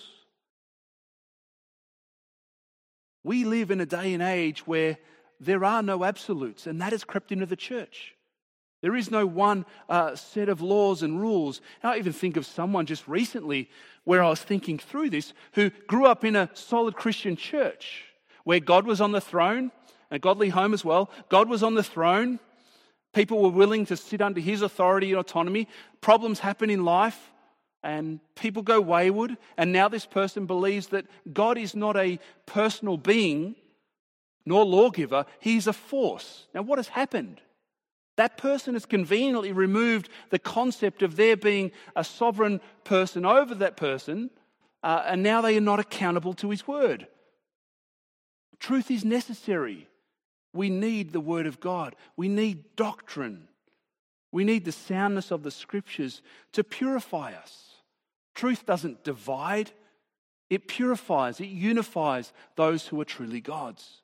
We live in a day and age where there are no absolutes, and that has crept into the church. There is no one uh, set of laws and rules. And I even think of someone just recently where I was thinking through this who grew up in a solid Christian church where God was on the throne, a godly home as well. God was on the throne. People were willing to sit under His authority and autonomy. Problems happen in life and people go wayward. And now this person believes that God is not a personal being nor lawgiver. He's a force. Now what has happened? That person has conveniently removed the concept of there being a sovereign person over that person, uh, and now they are not accountable to His word. Truth is necessary. We need the Word of God. We need doctrine. We need the soundness of the Scriptures to purify us. Truth doesn't divide. It purifies, it unifies those who are truly God's.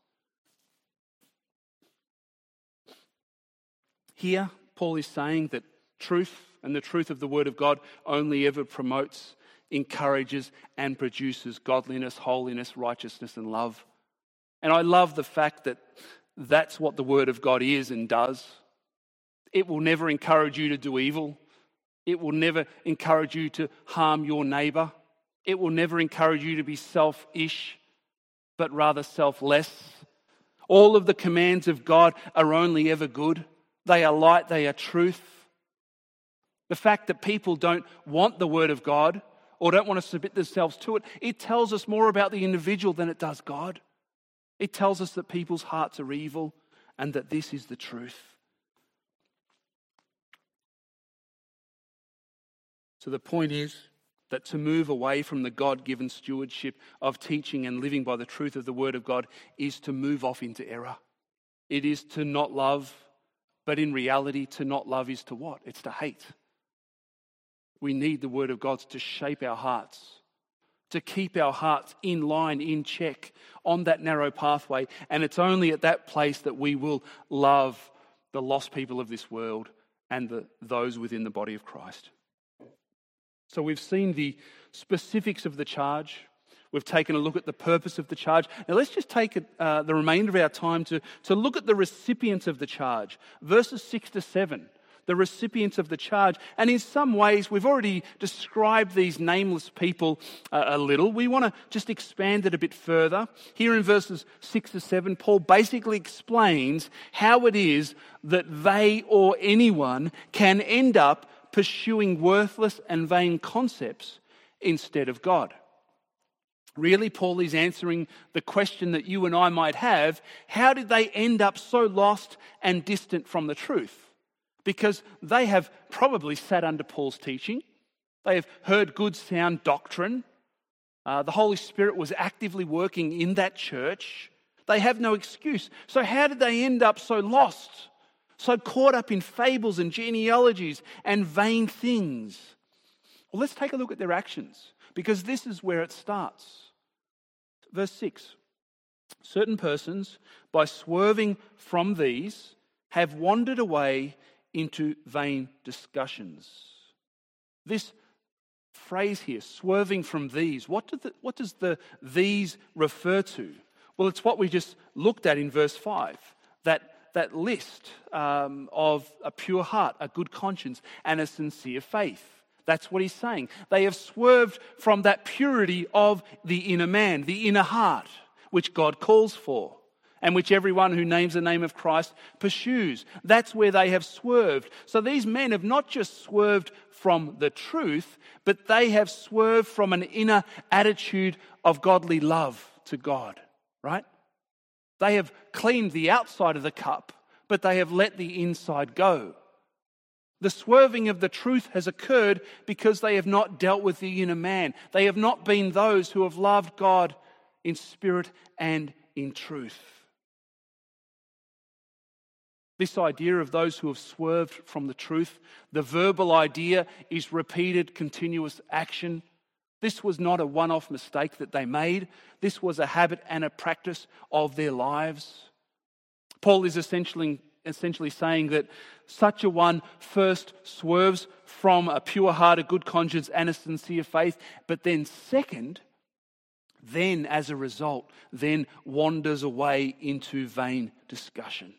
Here, Paul is saying that truth and the truth of the Word of God only ever promotes, encourages, and produces godliness, holiness, righteousness, and love. And I love the fact that that's what the Word of God is and does. It will never encourage you to do evil. It will never encourage you to harm your neighbour. It will never encourage you to be selfish, but rather selfless. All of the commands of God are only ever good. They are light, they are truth. The fact that people don't want the Word of God or don't want to submit themselves to it, it tells us more about the individual than it does God. It tells us that people's hearts are evil and that this is the truth. So the point is that to move away from the God-given stewardship of teaching and living by the truth of the Word of God is to move off into error. It is to not love. But in reality, to not love is to what? It's to hate. We need the Word of God to shape our hearts, to keep our hearts in line, in check, on that narrow pathway. And it's only at that place that we will love the lost people of this world and the, those within the body of Christ. So we've seen the specifics of the charge. We've taken a look at the purpose of the charge. Now let's just take uh, the remainder of our time to, to look at the recipients of the charge. Verses six to seven, the recipients of the charge. And in some ways, we've already described these nameless people uh, a little. We want to just expand it a bit further. Here in verses six to seven, Paul basically explains how it is that they or anyone can end up pursuing worthless and vain concepts instead of God. Really, Paul is answering the question that you and I might have: how did they end up so lost and distant from the truth? Because they have probably sat under Paul's teaching. They have heard good, sound doctrine. Uh, the Holy Spirit was actively working in that church. They have no excuse. So how did they end up so lost, so caught up in fables and genealogies and vain things? Well, let's take a look at their actions, because this is where it starts. Verse six. Certain persons, by swerving from these, have wandered away into vain discussions. This phrase here, swerving from these, what, do the, what does the these refer to? Well, it's what we just looked at in verse five, that, that list um, of a pure heart, a good conscience, and a sincere faith. That's what he's saying. They have swerved from that purity of the inner man, the inner heart, which God calls for, and which everyone who names the name of Christ pursues. That's where they have swerved. So these men have not just swerved from the truth, but they have swerved from an inner attitude of godly love to God, right? They have cleaned the outside of the cup, but they have let the inside go. The swerving of the truth has occurred because they have not dealt with the inner man. They have not been those who have loved God in spirit and in truth. This idea of those who have swerved from the truth, the verbal idea is repeated, continuous action. This was not a one-off mistake that they made. This was a habit and a practice of their lives. Paul is essentially, essentially saying that such a one first swerves from a pure heart, a good conscience, and a sincere faith, but then second, then as a result, then wanders away into vain discussion.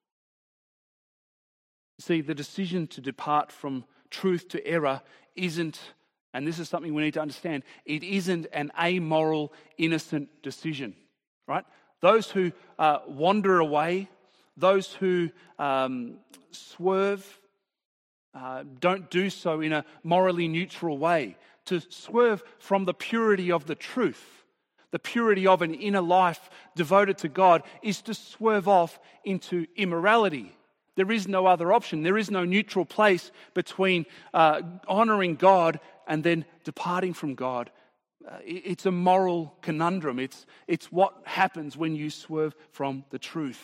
See, the decision to depart from truth to error isn't, and this is something we need to understand, it isn't an amoral, innocent decision, right? Those who uh, wander away, those who um, swerve, uh, don't do so in a morally neutral way. To swerve from the purity of the truth, the purity of an inner life devoted to God, is to swerve off into immorality. There is no other option. There is no neutral place between uh, honouring God and then departing from God. Uh, it's a moral conundrum. It's, it's what happens when you swerve from the truth.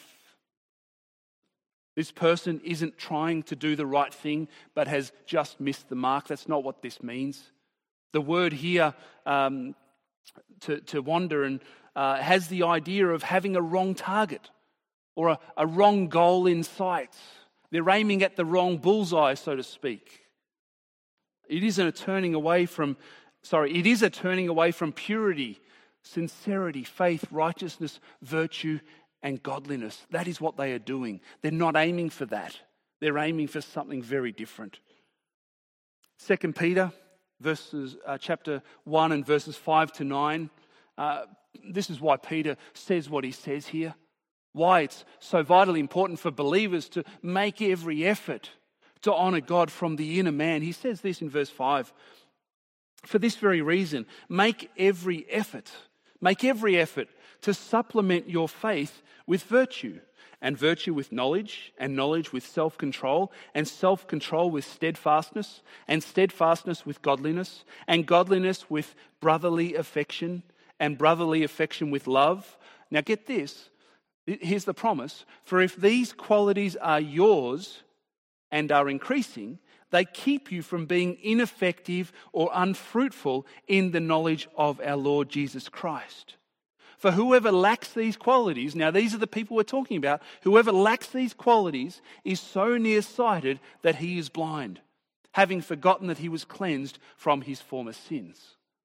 This person isn't trying to do the right thing, but has just missed the mark. That's not what this means. The word here, um, to, to wander, and uh, has the idea of having a wrong target, or a, a wrong goal in sight. They're aiming at the wrong bullseye, so to speak. It isn't a turning away from, sorry, it is a turning away from purity, sincerity, faith, righteousness, virtue, and godliness. That is what they are doing. They're not aiming for that. They're aiming for something very different. Second Peter, verses, uh, chapter one and verses five to nine. Uh, this is why Peter says what he says here. Why it's so vitally important for believers to make every effort to honour God from the inner man. He says this in verse five. For this very reason, make every effort, make every effort to supplement your faith with virtue, and virtue with knowledge, and knowledge with self-control, and self-control with steadfastness, and steadfastness with godliness, and godliness with brotherly affection, and brotherly affection with love. Now get this. Here's the promise. For if these qualities are yours and are increasing, they keep you from being ineffective or unfruitful in the knowledge of our Lord Jesus Christ. For whoever lacks these qualities, now these are the people we're talking about, whoever lacks these qualities is so nearsighted that he is blind, having forgotten that he was cleansed from his former sins.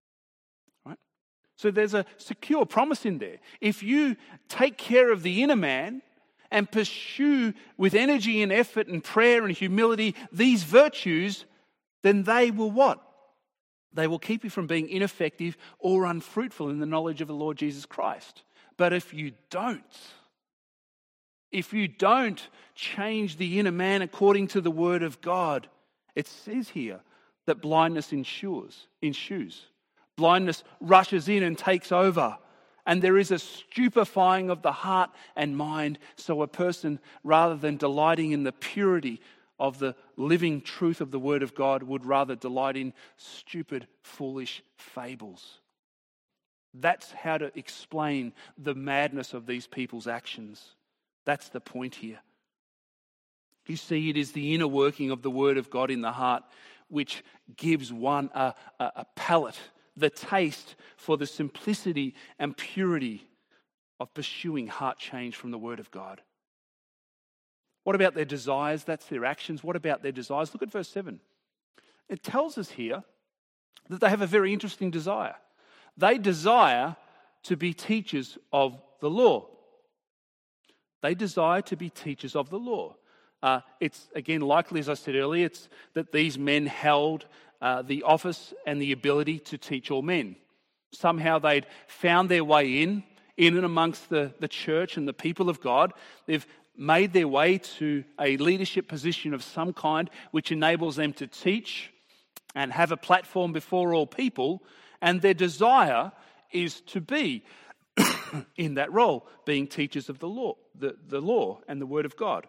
So there's a secure promise in there. If you take care of the inner man and pursue with energy and effort and prayer and humility these virtues, then they will what? They will keep you from being ineffective or unfruitful in the knowledge of the Lord Jesus Christ. But if you don't, if you don't change the inner man according to the word of God, it says here that blindness ensues, ensues. Blindness rushes in and takes over, and there is a stupefying of the heart and mind. So a person, rather than delighting in the purity of the living truth of the Word of God would rather delight in stupid, foolish fables. That's how to explain the madness of these people's actions. That's the point here. You see, it is the inner working of the Word of God in the heart which gives one a, a, a palate, the taste for the simplicity and purity of pursuing heart change from the Word of God. What about their desires? That's their actions. What about their desires? Look at verse seven. It tells us here that they have a very interesting desire. They desire to be teachers of the law. They desire to be teachers of the law. Uh, it's, again, likely, as I said earlier, it's that these men held uh, the office and the ability to teach all men. Somehow they'd found their way in, in and amongst the, the church and the people of God. They've made their way to a leadership position of some kind which enables them to teach and have a platform before all people, and their desire is to be in that role, being teachers of the law, the, the law and the Word of God.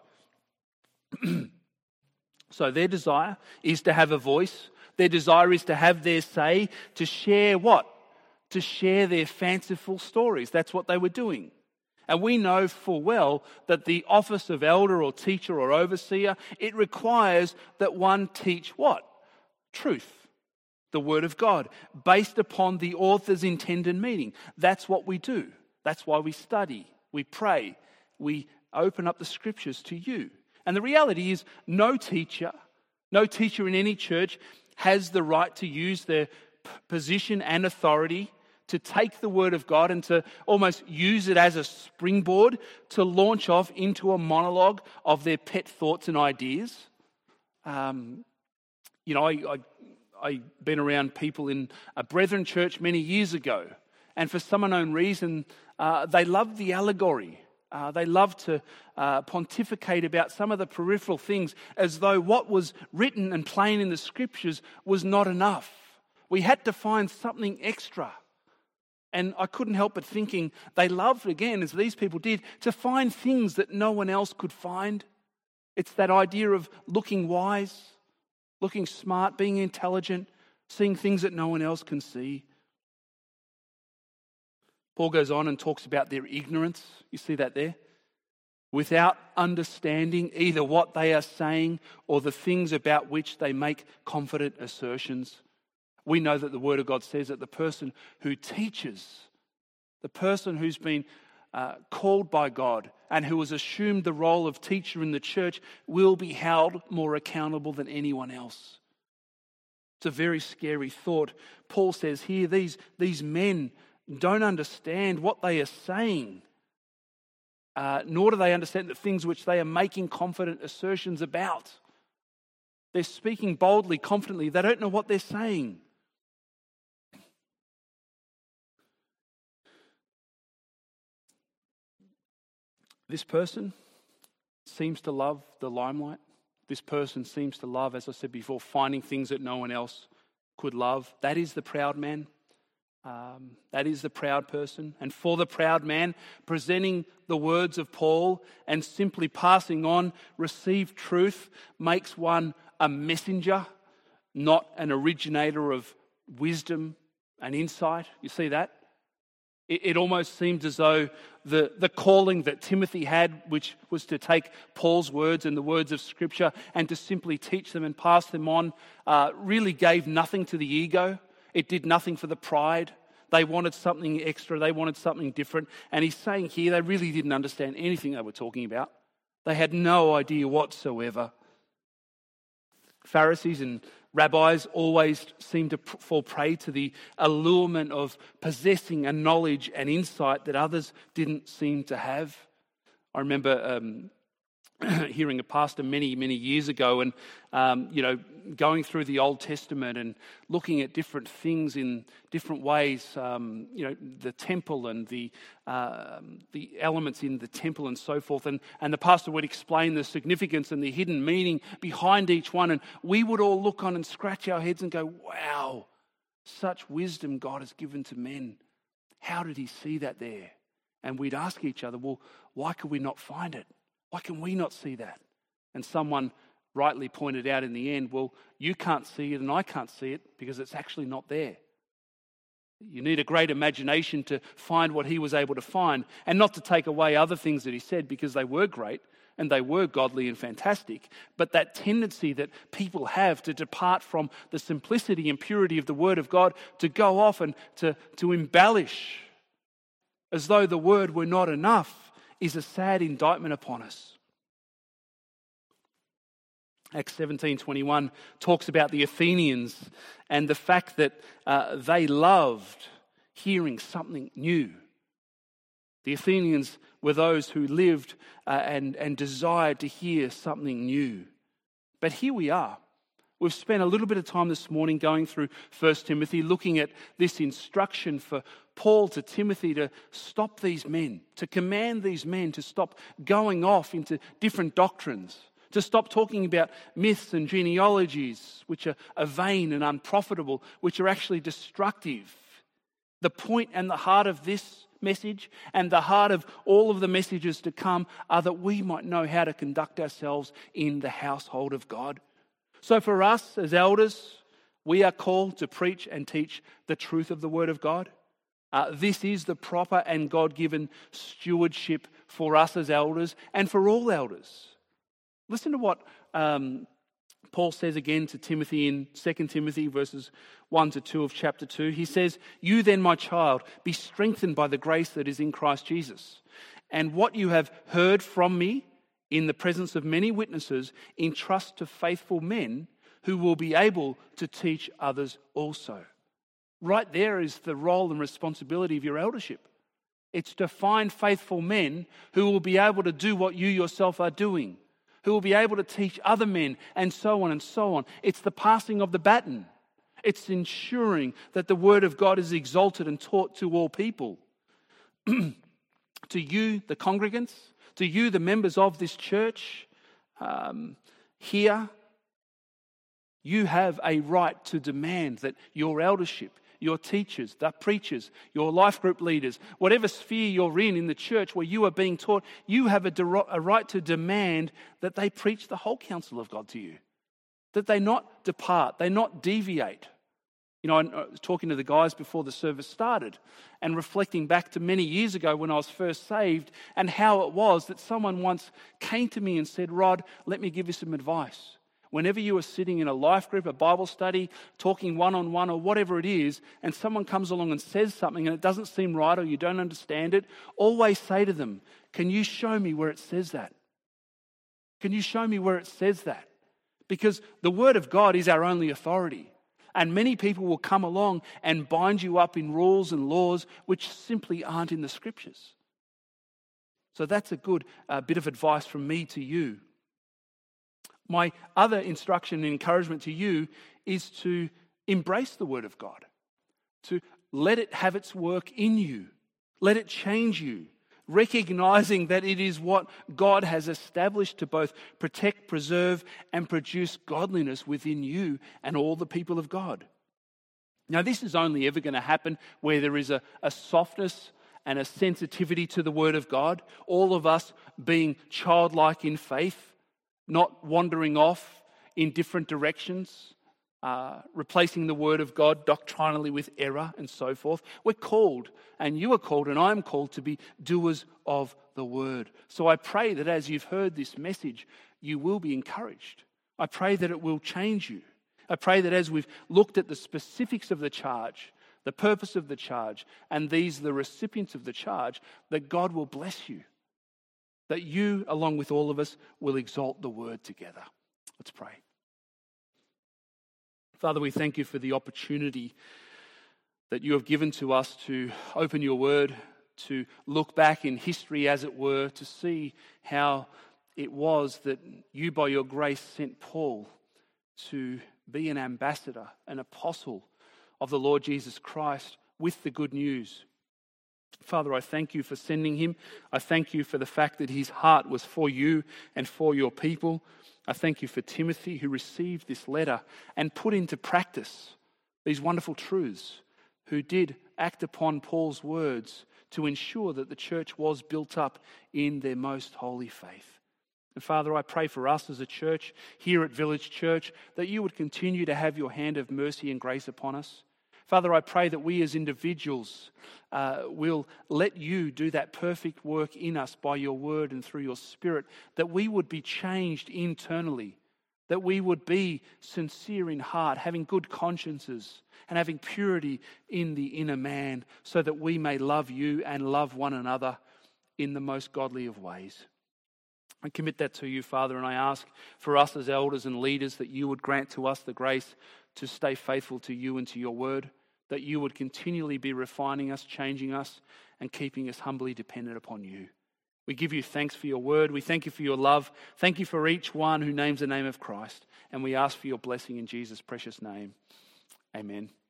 So their desire is to have a voice. Their desire is to have their say, to share what? To share their fanciful stories. That's what they were doing. And we know full well that the office of elder or teacher or overseer, it requires that one teach what? Truth. The Word of God, based upon the author's intended meaning. That's what we do. That's why we study, we pray, we open up the Scriptures to you. And the reality is no teacher, no teacher in any church has the right to use their p- position and authority to take the Word of God and to almost use it as a springboard to launch off into a monologue of their pet thoughts and ideas. Um, you know, I, I, I've been around people in a Brethren church many years ago, and for some unknown reason, uh, they love the allegory. Uh, they love to uh, pontificate about some of the peripheral things as though what was written and plain in the Scriptures was not enough. We had to find something extra. And I couldn't help but thinking they loved, again, as these people did, to find things that no one else could find. It's that idea of looking wise, looking smart, being intelligent, seeing things that no one else can see. Paul goes on and talks about their ignorance. You see that there? Without understanding either what they are saying or the things about which they make confident assertions. We know that the Word of God says that the person who teaches, the person who's been uh, called by God and who has assumed the role of teacher in the church will be held more accountable than anyone else. It's a very scary thought. Paul says here, these, these men don't understand what they are saying, uh, nor do they understand the things which they are making confident assertions about. They're speaking boldly, confidently. They don't know what they're saying. This person seems to love the limelight. This person seems to love, as I said before, finding things that no one else could love. That is the proud man. Um, that is the proud person. And for the proud man, presenting the words of Paul and simply passing on received truth makes one a messenger, not an originator of wisdom and insight. You see that? It, it almost seemed as though the, the calling that Timothy had, which was to take Paul's words and the words of Scripture and to simply teach them and pass them on, uh, really gave nothing to the ego. It did nothing for the pride. They wanted something extra. They wanted something different. And he's saying here they really didn't understand anything they were talking about. They had no idea whatsoever. Pharisees and rabbis always seemed to fall prey to the allurement of possessing a knowledge and insight that others didn't seem to have. I remember um, hearing a pastor many, many years ago and, um, you know, going through the Old Testament and looking at different things in different ways, um, you know, the temple and the uh, the elements in the temple and so forth. And, and the pastor would explain the significance and the hidden meaning behind each one. And we would all look on and scratch our heads and go, wow, such wisdom God has given to men. How did he see that there? And we'd ask each other, well, why could we not find it? Why can we not see that? And someone rightly pointed out in the end, well, you can't see it and I can't see it because it's actually not there. You need a great imagination to find what he was able to find, and not to take away other things that he said, because they were great and they were godly and fantastic. But that tendency that people have to depart from the simplicity and purity of the Word of God, to go off and to, to embellish as though the Word were not enough, is a sad indictment upon us. Acts seventeen twenty-one talks about the Athenians and the fact that uh, they loved hearing something new. The Athenians were those who lived uh, and, and desired to hear something new. But here we are. We've spent a little bit of time this morning going through First Timothy, looking at this instruction for Paul to Timothy to stop these men, to command these men to stop going off into different doctrines, to stop talking about myths and genealogies, which are, are vain and unprofitable, which are actually destructive. The point and the heart of this message, and the heart of all of the messages to come, are that we might know how to conduct ourselves in the household of God. So for us as elders, we are called to preach and teach the truth of the Word of God. Uh, this is the proper and God-given stewardship for us as elders and for all elders. Listen to what um, Paul says again to Timothy in Second Timothy verses one to two of chapter two. He says, "You then, my child, be strengthened by the grace that is in Christ Jesus. And what you have heard from me in the presence of many witnesses, entrust to faithful men who will be able to teach others also." Right there is the role and responsibility of your eldership. It's to find faithful men who will be able to do what you yourself are doing, who will be able to teach other men, and so on and so on. It's the passing of the baton. It's ensuring that the Word of God is exalted and taught to all people. To you, the congregants, to you, the members of this church, um, here, you have a right to demand that your eldership, your teachers, the preachers, your life group leaders, whatever sphere you're in in the church where you are being taught, you have a, de- a right to demand that they preach the whole counsel of God to you. That they not depart, they not deviate. You know, I was talking to the guys before the service started and reflecting back to many years ago when I was first saved, and how it was that someone once came to me and said, "Rod, let me give you some advice. Whenever you are sitting in a life group, a Bible study, talking one-on-one or whatever it is, and someone comes along and says something and it doesn't seem right or you don't understand it, always say to them, 'Can you show me where it says that? Can you show me where it says that?' Because the Word of God is our only authority. And many people will come along and bind you up in rules and laws which simply aren't in the Scriptures." So that's a good uh, bit of advice from me to you. My other instruction and encouragement to you is to embrace the Word of God, to let it have its work in you, let it change you, recognizing that it is what God has established to both protect, preserve, and produce godliness within you and all the people of God. Now, this is only ever going to happen where there is a, a softness and a sensitivity to the Word of God, all of us being childlike in faith, not wandering off in different directions, uh, replacing the Word of God doctrinally with error and so forth. We're called, and you are called, and I am called to be doers of the Word. So I pray that as you've heard this message, you will be encouraged. I pray that it will change you. I pray that as we've looked at the specifics of the charge, the purpose of the charge, and these the recipients of the charge, that God will bless you. That you, along with all of us, will exalt the Word together. Let's pray. Father, we thank you for the opportunity that you have given to us to open your Word, to look back in history, as it were, to see how it was that you, by your grace, sent Paul to be an ambassador, an apostle of the Lord Jesus Christ with the good news. Father, I thank you for sending him. I thank you for the fact that his heart was for you and for your people. I thank you for Timothy, who received this letter and put into practice these wonderful truths, who did act upon Paul's words to ensure that the church was built up in their most holy faith. And Father, I pray for us as a church here at Village Church that you would continue to have your hand of mercy and grace upon us. Father, I pray that we as individuals uh, will let you do that perfect work in us by your word and through your Spirit, that we would be changed internally, that we would be sincere in heart, having good consciences and having purity in the inner man, so that we may love you and love one another in the most godly of ways. I commit that to you, Father, and I ask for us as elders and leaders that you would grant to us the grace to stay faithful to you and to your word, that you would continually be refining us, changing us, and keeping us humbly dependent upon you. We give you thanks for your word. We thank you for your love. Thank you for each one who names the name of Christ. And we ask for your blessing in Jesus' precious name. Amen.